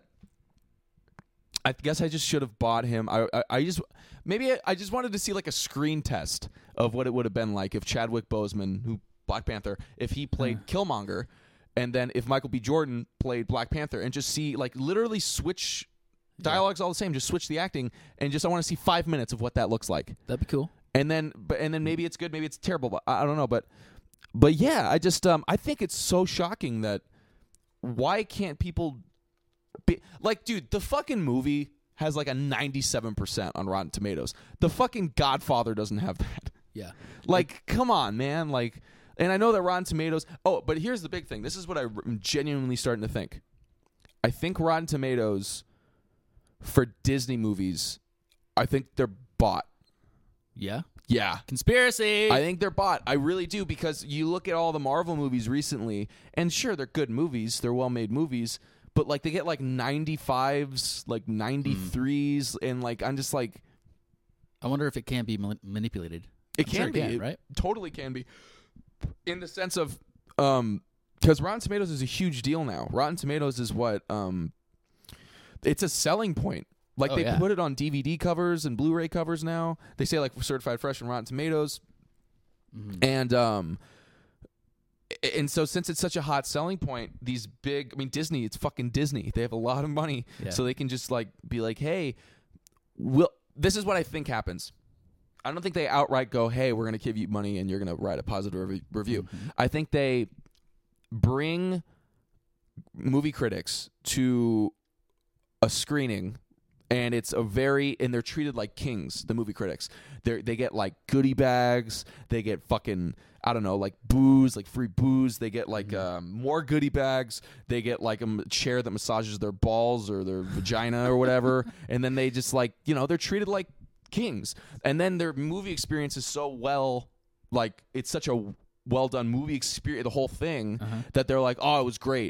I guess I just should have bought him. I, I, I just maybe I, I just wanted to see like a screen test of what it would have been like if Chadwick Boseman, who Black Panther, if he played uh. Killmonger, and then if Michael B. Jordan played Black Panther, and just see like literally switch dialogues yeah. all the same, just switch the acting, and just I want to see five minutes of what that looks like. That'd be cool. And then, but and then maybe it's good, maybe it's terrible, but I, I don't know. But but yeah, I just um I think it's so shocking that. Why can't people be like, dude, the fucking movie has like a ninety-seven percent on Rotten Tomatoes. The fucking Godfather doesn't have that. Yeah. Like, come on, man. Like, and I know that Rotten Tomatoes. Oh, but here's the big thing. This is what I'm genuinely starting to think. I think Rotten Tomatoes for Disney movies, I think they're bought. Yeah. Yeah. Conspiracy. I think they're bought. I really do, because you look at all the Marvel movies recently, and sure, they're good movies. They're well-made movies, but like they get like ninety-fives, like ninety-threes, mm. and like I'm just like... I wonder if it can be ma- manipulated. It I'm can sure be. It can, it right? Totally can be. In the sense of... um, because Rotten Tomatoes is a huge deal now. Rotten Tomatoes is what... um, it's a selling point. Like, oh, they yeah. put it on D V D covers and Blu-ray covers now. They say, like, certified fresh from Rotten Tomatoes. Mm-hmm. And, um, and so since it's such a hot selling point, these big, I mean, Disney, it's fucking Disney. They have a lot of money. Yeah. So they can just, like, be like, hey, we'll, this is what I think happens. I don't think they outright go, hey, we're going to give you money and you're going to write a positive rev- review. Mm-hmm. I think they bring movie critics to a screening. And it's a very, and they're treated like kings, the movie critics. They they get like goodie bags. They get fucking, I don't know, like booze, like free booze. They get like mm-hmm. um, more goodie bags. They get like a chair that massages their balls or their vagina or whatever. And then they just like, you know, they're treated like kings. And then their movie experience is so well, like it's such a well done movie experience, the whole thing, uh-huh. that they're like, oh, it was great.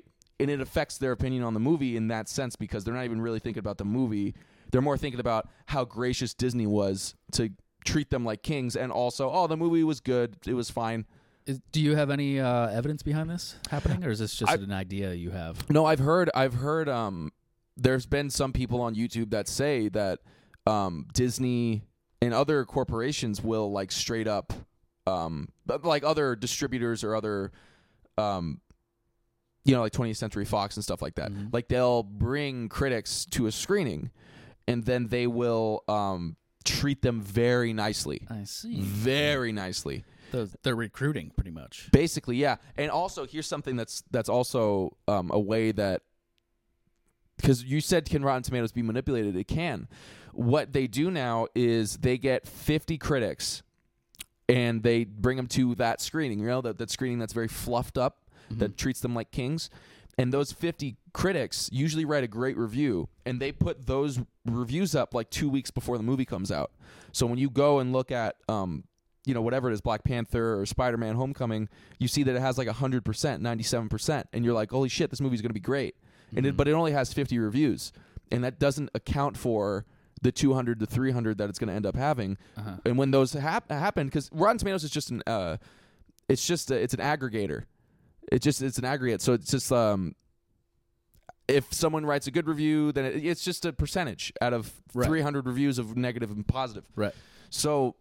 and it affects their opinion on the movie in that sense because they're not even really thinking about the movie. They're more thinking about how gracious Disney was to treat them like kings, and also, oh, the movie was good, it was fine. Is, do you have any uh, evidence behind this happening, or is this just I, an idea you have? No, I've heard. I've heard. Um, there's been some people on YouTube that say that um, Disney and other corporations will like straight up, um, like other distributors or other, um, you know, like twentieth Century Fox and stuff like that. Mm-hmm. Like they'll bring critics to a screening, and then they will um, treat them very nicely. I see. Very nicely. Those, they're recruiting, pretty much. Basically, yeah. And also, here's something that's that's also um, a way that, because you said, can Rotten Tomatoes be manipulated? It can. What they do now is they get fifty critics, and they bring them to that screening. You know, that, that screening that's very fluffed up, mm-hmm. that treats them like kings. And those fifty critics usually write a great review, and they put those reviews up like two weeks before the movie comes out. So when you go and look at, um, you know, whatever it is, Black Panther or Spider-Man Homecoming, you see that it has like one hundred percent, ninety-seven percent, and you're like, holy shit, this movie's going to be great. Mm-hmm. And it, but it only has fifty reviews, and that doesn't account for the two hundred to three hundred that it's going to end up having. Uh-huh. And when those hap- happen, because Rotten Tomatoes is just an, uh, it's just a, it's an aggregator. It just it's an aggregate, so it's just um, if someone writes a good review, then it, it's just a percentage out of right. three hundred reviews of negative and positive. Right. So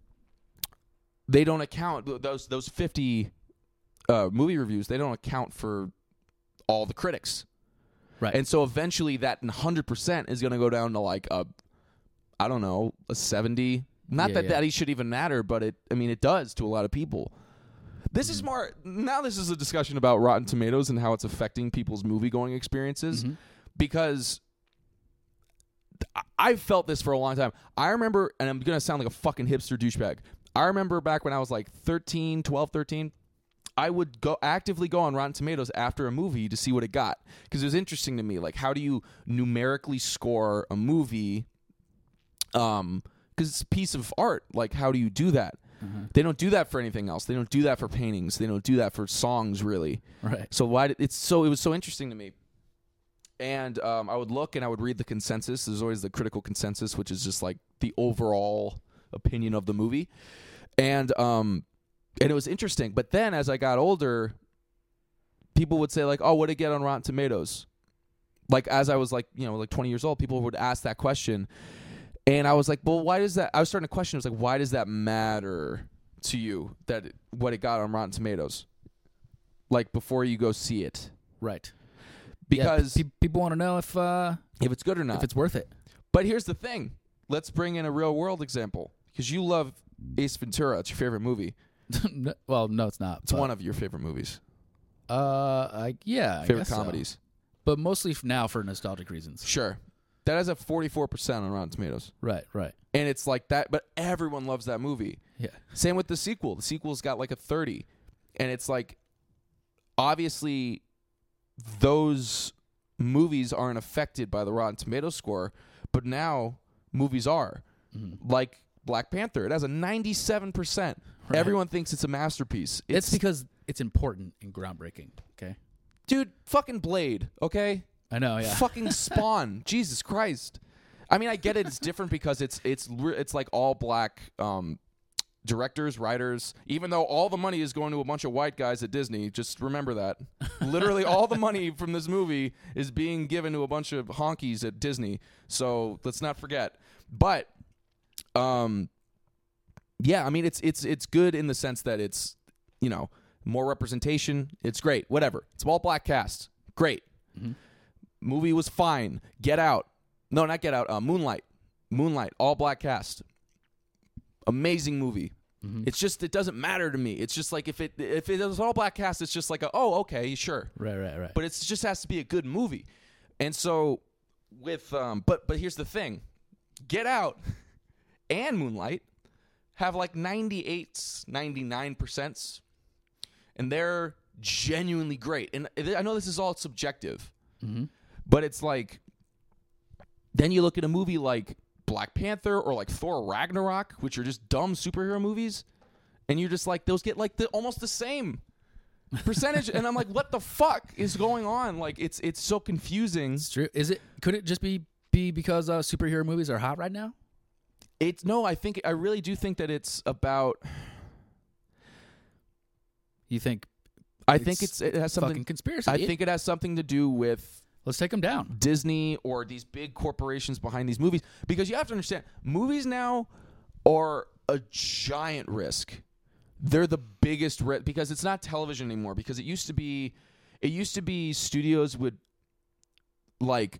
they don't account those those fifty uh, movie reviews. They don't account for all the critics. Right. And so eventually that one hundred percent is going to go down to like a, I don't know, a seventy. Not yeah, that yeah. that should even matter, but it. I mean, it does to a lot of people. This is more, now this is a discussion about Rotten Tomatoes and how it's affecting people's movie-going experiences, mm-hmm. because I've felt this for a long time. I remember, and I'm going to sound like a fucking hipster douchebag, I remember back when I was like thirteen, twelve, thirteen, I would go actively go on Rotten Tomatoes after a movie to see what it got, because it was interesting to me. Like, how do you numerically score a movie? Um, because it's a piece of art. Like, how do you do that? Mm-hmm. They don't do that for anything else. They don't do that for paintings. They don't do that for songs, really. Right. So why? Did, it's so it was so interesting to me. And um, I would look and I would read the consensus. There's always the critical consensus, which is just like the overall opinion of the movie. And um, and it was interesting. But then as I got older, people would say like, "Oh, what did it get on Rotten Tomatoes?" Like as I was like, you know, like twenty years old, people would ask that question. And I was like, well, why does that? I was starting to question. I was like, why does that matter to you that it, what it got on Rotten Tomatoes? Like before you go see it, right? Because yeah, pe- people want to know if uh, if it's good or not, if it's worth it. But here's the thing: let's bring in a real world example, because you love Ace Ventura. It's your favorite movie. no, well, no, it's not. It's one of your favorite movies. Uh, I, yeah, favorite I guess comedies, so. But mostly now for nostalgic reasons. Sure. That has a forty-four percent on Rotten Tomatoes. Right, right. And it's like that, but everyone loves that movie. Yeah. Same with the sequel. The sequel's got like a thirty. And it's like, obviously, those movies aren't affected by the Rotten Tomatoes score, but now movies are. Mm-hmm. Like Black Panther. It has a ninety-seven percent. Right. Everyone thinks it's a masterpiece. It's, it's because it's important and groundbreaking, okay? Dude, fucking Blade, okay? I know, yeah. Fucking Spawn. Jesus Christ. I mean, I get it. It's different because it's it's it's like all black um, directors, writers. Even though all the money is going to a bunch of white guys at Disney, just remember that. Literally, all the money from this movie is being given to a bunch of honkies at Disney. So let's not forget. But, um, yeah, I mean, it's it's it's good in the sense that it's, you know, more representation. It's great. Whatever. It's all black cast. Great. Mm-hmm. Movie was fine. Get Out. No, not Get Out. Uh, Moonlight. Moonlight. All black cast. Amazing movie. Mm-hmm. It's just, it doesn't matter to me. It's just like if it if it was all black cast, it's just like, a, oh, okay, sure. Right, right, right. But it just has to be a good movie. And so with, um, but but here's the thing. Get Out and Moonlight have like ninety-eight, ninety-nine percent. And they're genuinely great. And I know this is all subjective. Mm-hmm. But it's like, then you look at a movie like Black Panther or like Thor Ragnarok, which are just dumb superhero movies, and you're just like, those get like the almost the same. percentage, and I'm like, what the fuck is going on? Like, it's it's so confusing. It's true. Is it? Could it just be be because uh, superhero movies are hot right now? It's no. I think I really do think that it's about. You think? I think it's it has something. Fucking conspiracy. I think it has something to do with. Let's take them down. Disney or these big corporations behind these movies, because you have to understand, movies now are a giant risk. They're the biggest risk because it's not television anymore. Because it used to be, it used to be studios would like,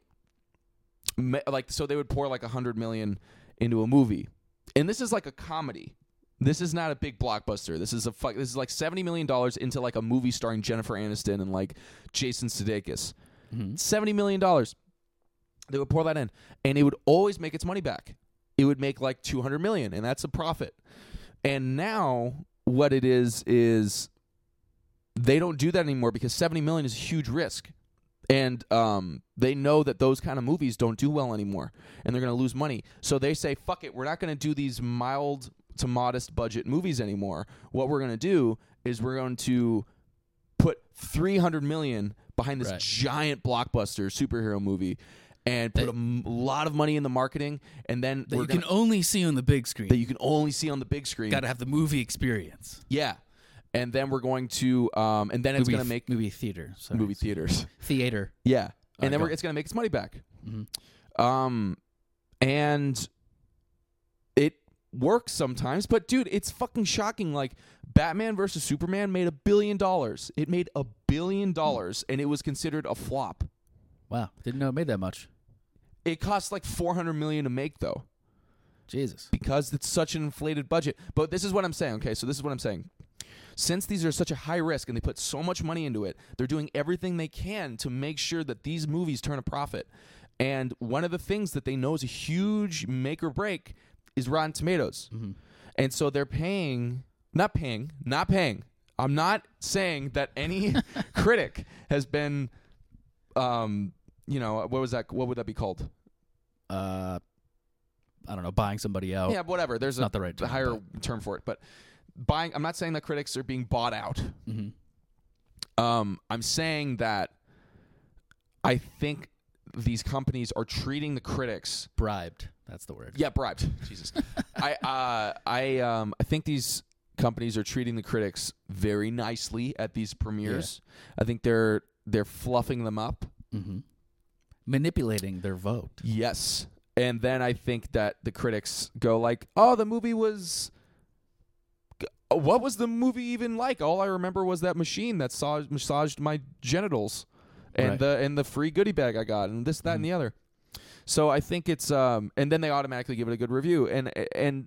like so they would pour like a hundred million into a movie, and this is like a comedy. This is not a big blockbuster. This is a fuck. This is like seventy million dollars into like a movie starring Jennifer Aniston and like Jason Sudeikis. Mm-hmm. seventy million dollars. They would pour that in, and it would always make its money back. It would make like two hundred million dollars, and that's a profit. And now what it is is they don't do that anymore because seventy million dollars is a huge risk. And um, they know that those kind of movies don't do well anymore, and they're going to lose money. So they say, fuck it, we're not going to do these mild to modest budget movies anymore. What we're going to do is we're going to put three hundred million dollars behind this right. giant blockbuster superhero movie and put that, a m- lot of money in the marketing, and then that we're you gonna, can only see on the big screen. that you can only see on the big screen. Got to have the movie experience. Yeah. And then we're going to um and then it's movie going to make movie theater. Sorry. movie theaters. Theater. Yeah. All and right, then go. we're, it's going to make its money back. Mm-hmm. Um and it works sometimes, but dude, it's fucking shocking. Like, Batman versus Superman made a billion dollars. It made a billion dollars, and it was considered a flop. Wow, didn't know it made that much. It cost like four hundred million dollars to make, though, Jesus. because it's such an inflated budget. But this is what I'm saying. Okay, so this is what I'm saying. Since these are such a high risk and they put so much money into it, they're doing everything they can to make sure that these movies turn a profit. And one of the things that they know is a huge make or break is Rotten Tomatoes. Mm-hmm. And so they're paying, not paying, not paying. I'm not saying that any critic has been, um, you know, what was that? What would that be called? Uh, I don't know, buying somebody out. Yeah, whatever. There's a, not the right term, a higher but. term for it. But buying, I'm not saying that critics are being bought out. Mm-hmm. Um, I'm saying that I think these companies are treating the critics bribed. That's the word. Yeah, bribed. Jesus. I uh, I um I think these companies are treating the critics very nicely at these premieres. Yeah. I think they're they're fluffing them up. Mm-hmm. Manipulating their vote. Yes. And then I think that the critics go like, "Oh, the movie was what was the movie even like? All I remember was that machine that saw, massaged my genitals and right. the and the free goodie bag I got and this that mm-hmm. and the other." So I think it's um and then they automatically give it a good review, and and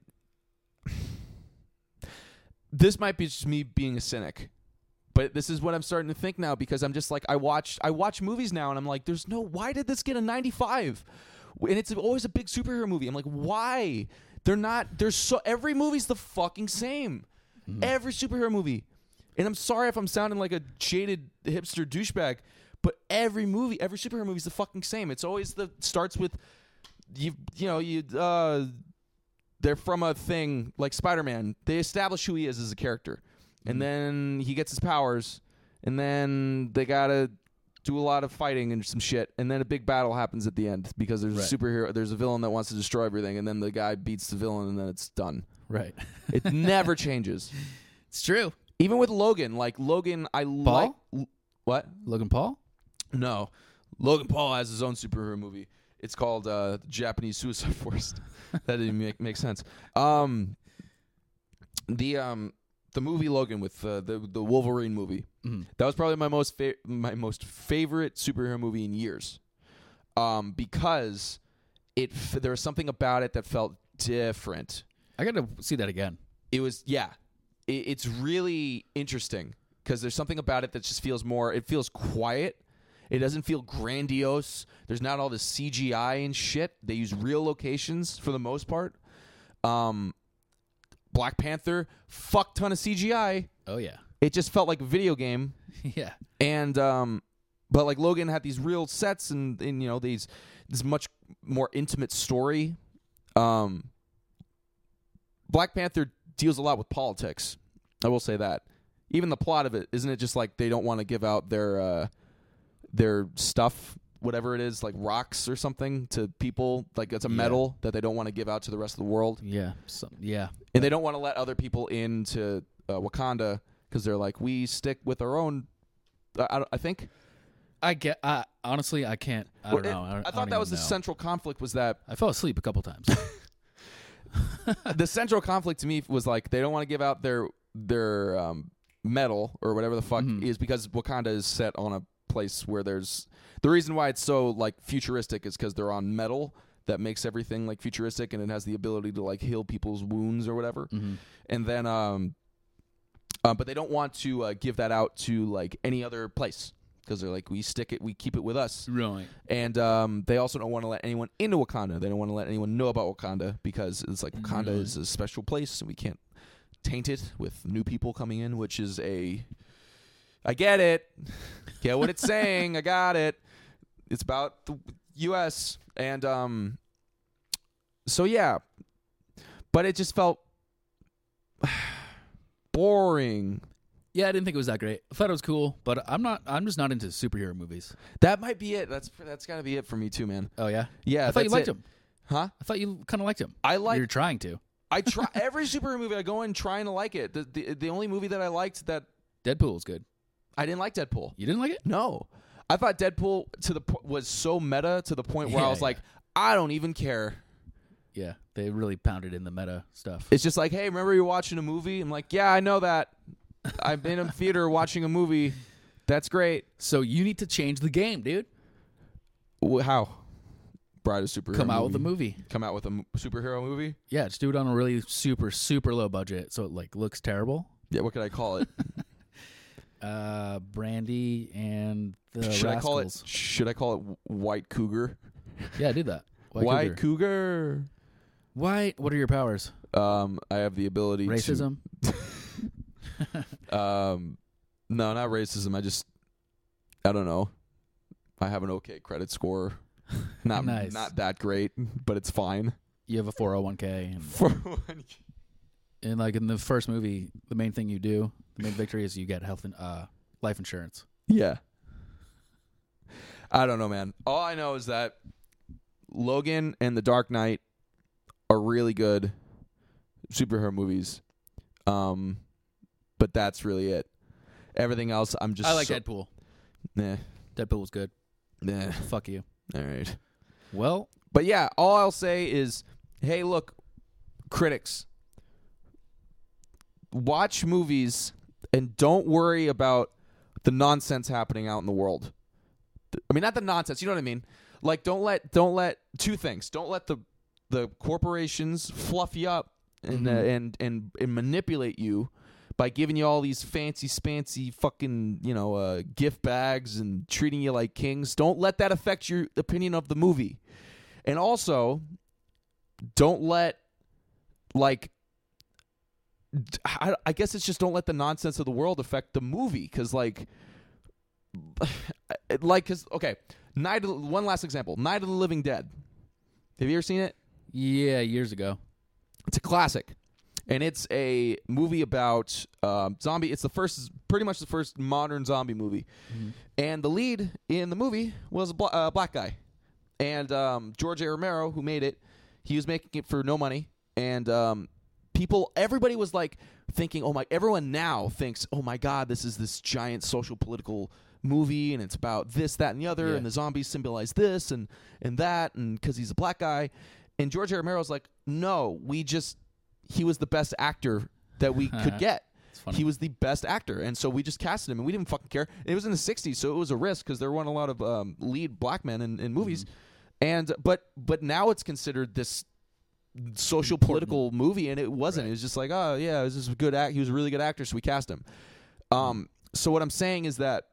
this might be just me being a cynic, but this is what I'm starting to think now, because I'm just like, I watch I watch movies now and I'm like, there's no, why did this get a ninety-five? And it's always a big superhero movie. I'm like, why? They're not, there's so, every movie's the fucking same. Mm-hmm. Every superhero movie. And I'm sorry if I'm sounding like a jaded hipster douchebag, but every movie, every superhero movie is the fucking same. It's always the starts with you, you know, you. Uh, they're from a thing like Spider-Man. They establish who he is as a character, and then he gets his powers, and then they gotta do a lot of fighting and some shit, and then a big battle happens at the end because there's right. a superhero, there's a villain that wants to destroy everything, and then the guy beats the villain, and then it's done. Right. It never changes. It's true. Even with Logan, like Logan, I like what Logan Paul. No, Logan Paul has his own superhero movie. It's called uh, Japanese Suicide Force. That didn't make, make sense. Um, the um, the movie Logan with uh, the the Wolverine movie. Mm-hmm. That was probably my most fa- my most favorite superhero movie in years. Um, because it f- there was something about it that felt different. I got to see that again. It was yeah, it, it's really interesting because there's something about it that just feels more. It feels quiet. It doesn't feel grandiose. There's not all this C G I and shit. They use real locations for the most part. Um, Black Panther, fuck ton of C G I. Oh yeah. It just felt like a video game. Yeah. And um, but like Logan had these real sets and, and you know these this much more intimate story. Um, Black Panther deals a lot with politics. I will say that. even the plot of it, isn't it just like they don't want to give out their uh, their stuff, whatever it is, like rocks or something, to people? Like it's a Yeah. metal that they don't want to give out to the rest of the world. Yeah. So, yeah. And they don't want to let other people into uh, Wakanda because they're like, we stick with our own, uh, I, I think. I get. I honestly, I can't. I don't Well, know. it- I, don't, I I thought don't that was even the know. central conflict was that I fell asleep a couple times. the central conflict to me was like they don't want to give out their their um, metal or whatever the fuck Mhm. is because Wakanda is set on a place where there's the reason why it's so like futuristic is because they're on metal that makes everything like futuristic and it has the ability to like heal people's wounds or whatever. Mhm. And then um, uh, but they don't want to uh, give that out to like any other place. Because they're like, we stick it, we keep it with us. Right. And um, they also don't want to let anyone into Wakanda. They don't want to let anyone know about Wakanda because it's like Wakanda Really? is a special place and we can't taint it with new people coming in, which is a. I get it. Get what it's saying. I got it. It's about the U S And um, so, yeah. But it just felt boring. Yeah, I didn't think it was that great. I thought it was cool, but I'm not. I'm just not into superhero movies. That might be it. That's that's got to be it for me too, man. Oh yeah. Yeah, I thought you that's liked it. him. Huh? I thought you kind of liked him. I like. You're trying to. I try every superhero movie I go in trying to like it. The, the the only movie that I liked that Deadpool was good. I didn't like Deadpool. You didn't like it? No, I thought Deadpool to the po- was so meta to the point where Yeah, I was yeah. like, I don't even care. Yeah, they really pounded in the meta stuff. It's just like, hey, remember you're watching a movie? I'm like, yeah, I know that. I've been in a theater watching a movie. That's great. So you need to change the game, dude. Wh- How? Bride a superhero. Come out movie. with a movie. Come out with a m- superhero movie. Yeah, just do it on a really super super low budget, so it like looks terrible. Yeah, what could I call it? Uh, Brandy and the Should I call it? Rascals. Should I call it White Cougar? Yeah, do that. White White Cougar. Cougar. White. What are your powers? Um, I have the ability Racism. to. Um, no, not racism. I just, I don't know. I have an okay credit score. Not Nice. not that great, but it's fine. You have a four oh one k, and, For one- and like in the first movie, the main thing you do, the main victory is you get health and uh life insurance. yeah. I don't know, man. All I know is that Logan and The Dark Knight are really good superhero movies. Um, but that's really it. Everything else, I'm just. I like so, Deadpool. Nah, Deadpool was good. nah. Fuck you. All right. Well, But yeah, all I'll say is, hey, look, critics, watch movies and don't worry about the nonsense happening out in the world. I mean, not the nonsense, you know what I mean? Like, don't let, don't let, two things. Don't let the the corporations fluff you up and, uh, Mhm. and, and, and manipulate you by giving you all these fancy, spancy fucking, you know, uh, gift bags and treating you like kings. Don't let that affect your opinion of the movie. And also, don't let, like, d- I, I guess it's just don't let the nonsense of the world affect the movie. Because, like, like, because, okay, Night of, the- one last example. Night of the Living Dead. Have you ever seen it? yeah, years ago. It's a classic. And it's a movie about um, zombie. It's the first, pretty much the first modern zombie movie. Mhm. And the lead in the movie was a bla- uh, black guy. And um, George A. Romero, who made it, he was making it for no money. And um, people, everybody was like thinking, oh my, everyone now thinks, oh my God, this is this giant social political movie. And it's about this, that, and the other. Yeah. And the zombies symbolize this and, and that. And because he's a black guy. And George A. Romero's like, no, we just, he was the best actor that we could get. It's funny. He was the best actor, and so we just casted him, and we didn't fucking care. It was in the sixties, so it was a risk because there weren't a lot of um, lead black men in, in movies. Mm-hmm. And but but now it's considered this social Important. political movie, and it wasn't. Right. It was just like, oh yeah, this is a good act. He was a really good actor, so we cast him. Um. So what I'm saying is that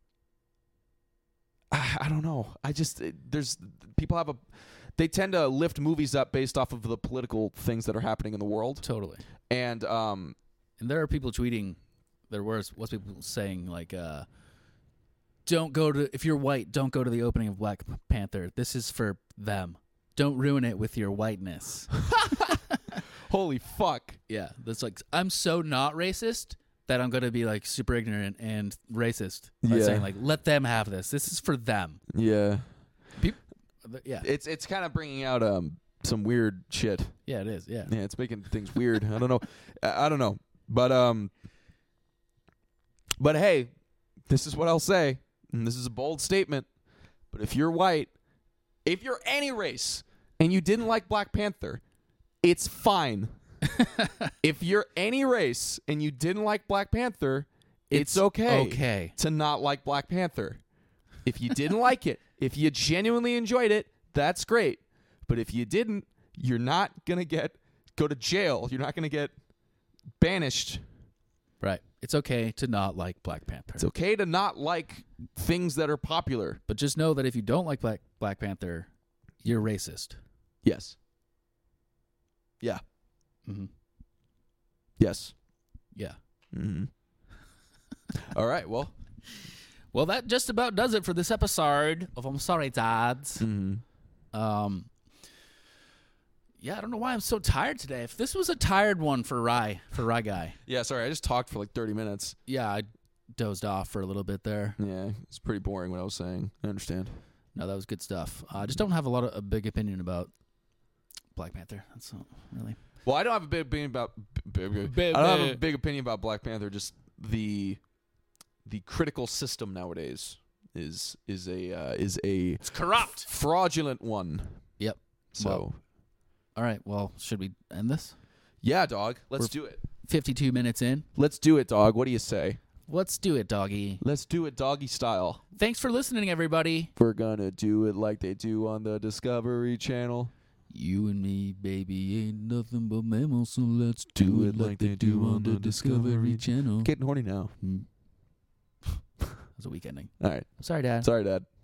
I, I don't know. I just it, there's people have a. They tend to lift movies up based off of the political things that are happening in the world, Totally. and um, And there are people tweeting. There was was people saying like, uh, "Don't go to if you're white. Don't go to the opening of Black Panther. This is for them. Don't ruin it with your whiteness." holy fuck. Yeah, that's like I'm so not racist, that I'm going to be like super ignorant and racist by Yeah. saying like, let them have this. This is for them. Yeah. People, yeah. It's it's kind of bringing out um some weird shit. Yeah, it is. Yeah. Yeah, it's making things weird. I don't know. I, I don't know. But um but hey, this is what I'll say. And this is a bold statement. But if you're white, if you're any race and you didn't like Black Panther, it's fine. If you're any race and you didn't like Black Panther, it's, It's okay, okay. to not like Black Panther. If you didn't like it, if you genuinely enjoyed it, that's great. But if you didn't, you're not going to get go to jail. You're not going to get banished. Right. It's okay to not like Black Panther. It's okay to not like things that are popular. But just know that if you don't like Black Black Panther, you're racist. Yes. Yeah. Mm-hmm. Yes. Yeah. Mm-hmm. All right. Well. Well, that just about does it for this episode of I'm Sorry, Dads. Mm-hmm. Um. Yeah, I don't know why I'm so tired today. If this was a tired one for Rye, for Rye Guy. Yeah. Sorry, I just talked for like thirty minutes. Yeah, I dozed off for a little bit there. Yeah, it's pretty boring what I was saying. I understand. No, that was good stuff. I uh, just don't have a lot of a big opinion about Black Panther. That's not really. Well, I don't have a big opinion about. b- b- b- I don't have a big opinion about Black Panther. Just the the critical system nowadays is is a uh, is a It's corrupt. fraudulent one. Yep. So Well, all right. Well, should we end this? yeah, dog. Let's We're- do it. fifty-two minutes in. Let's do it, dog. What do you say? Let's do it, doggy. Let's do it, doggy style. Thanks for listening, everybody. We're gonna do it like they do on the Discovery Channel. You and me, baby, ain't nothing but mammals, so let's do it like they do on the Discovery Channel. Getting horny now. Hmm. That was a weak ending. All right. Sorry, Dad. Sorry, Dad.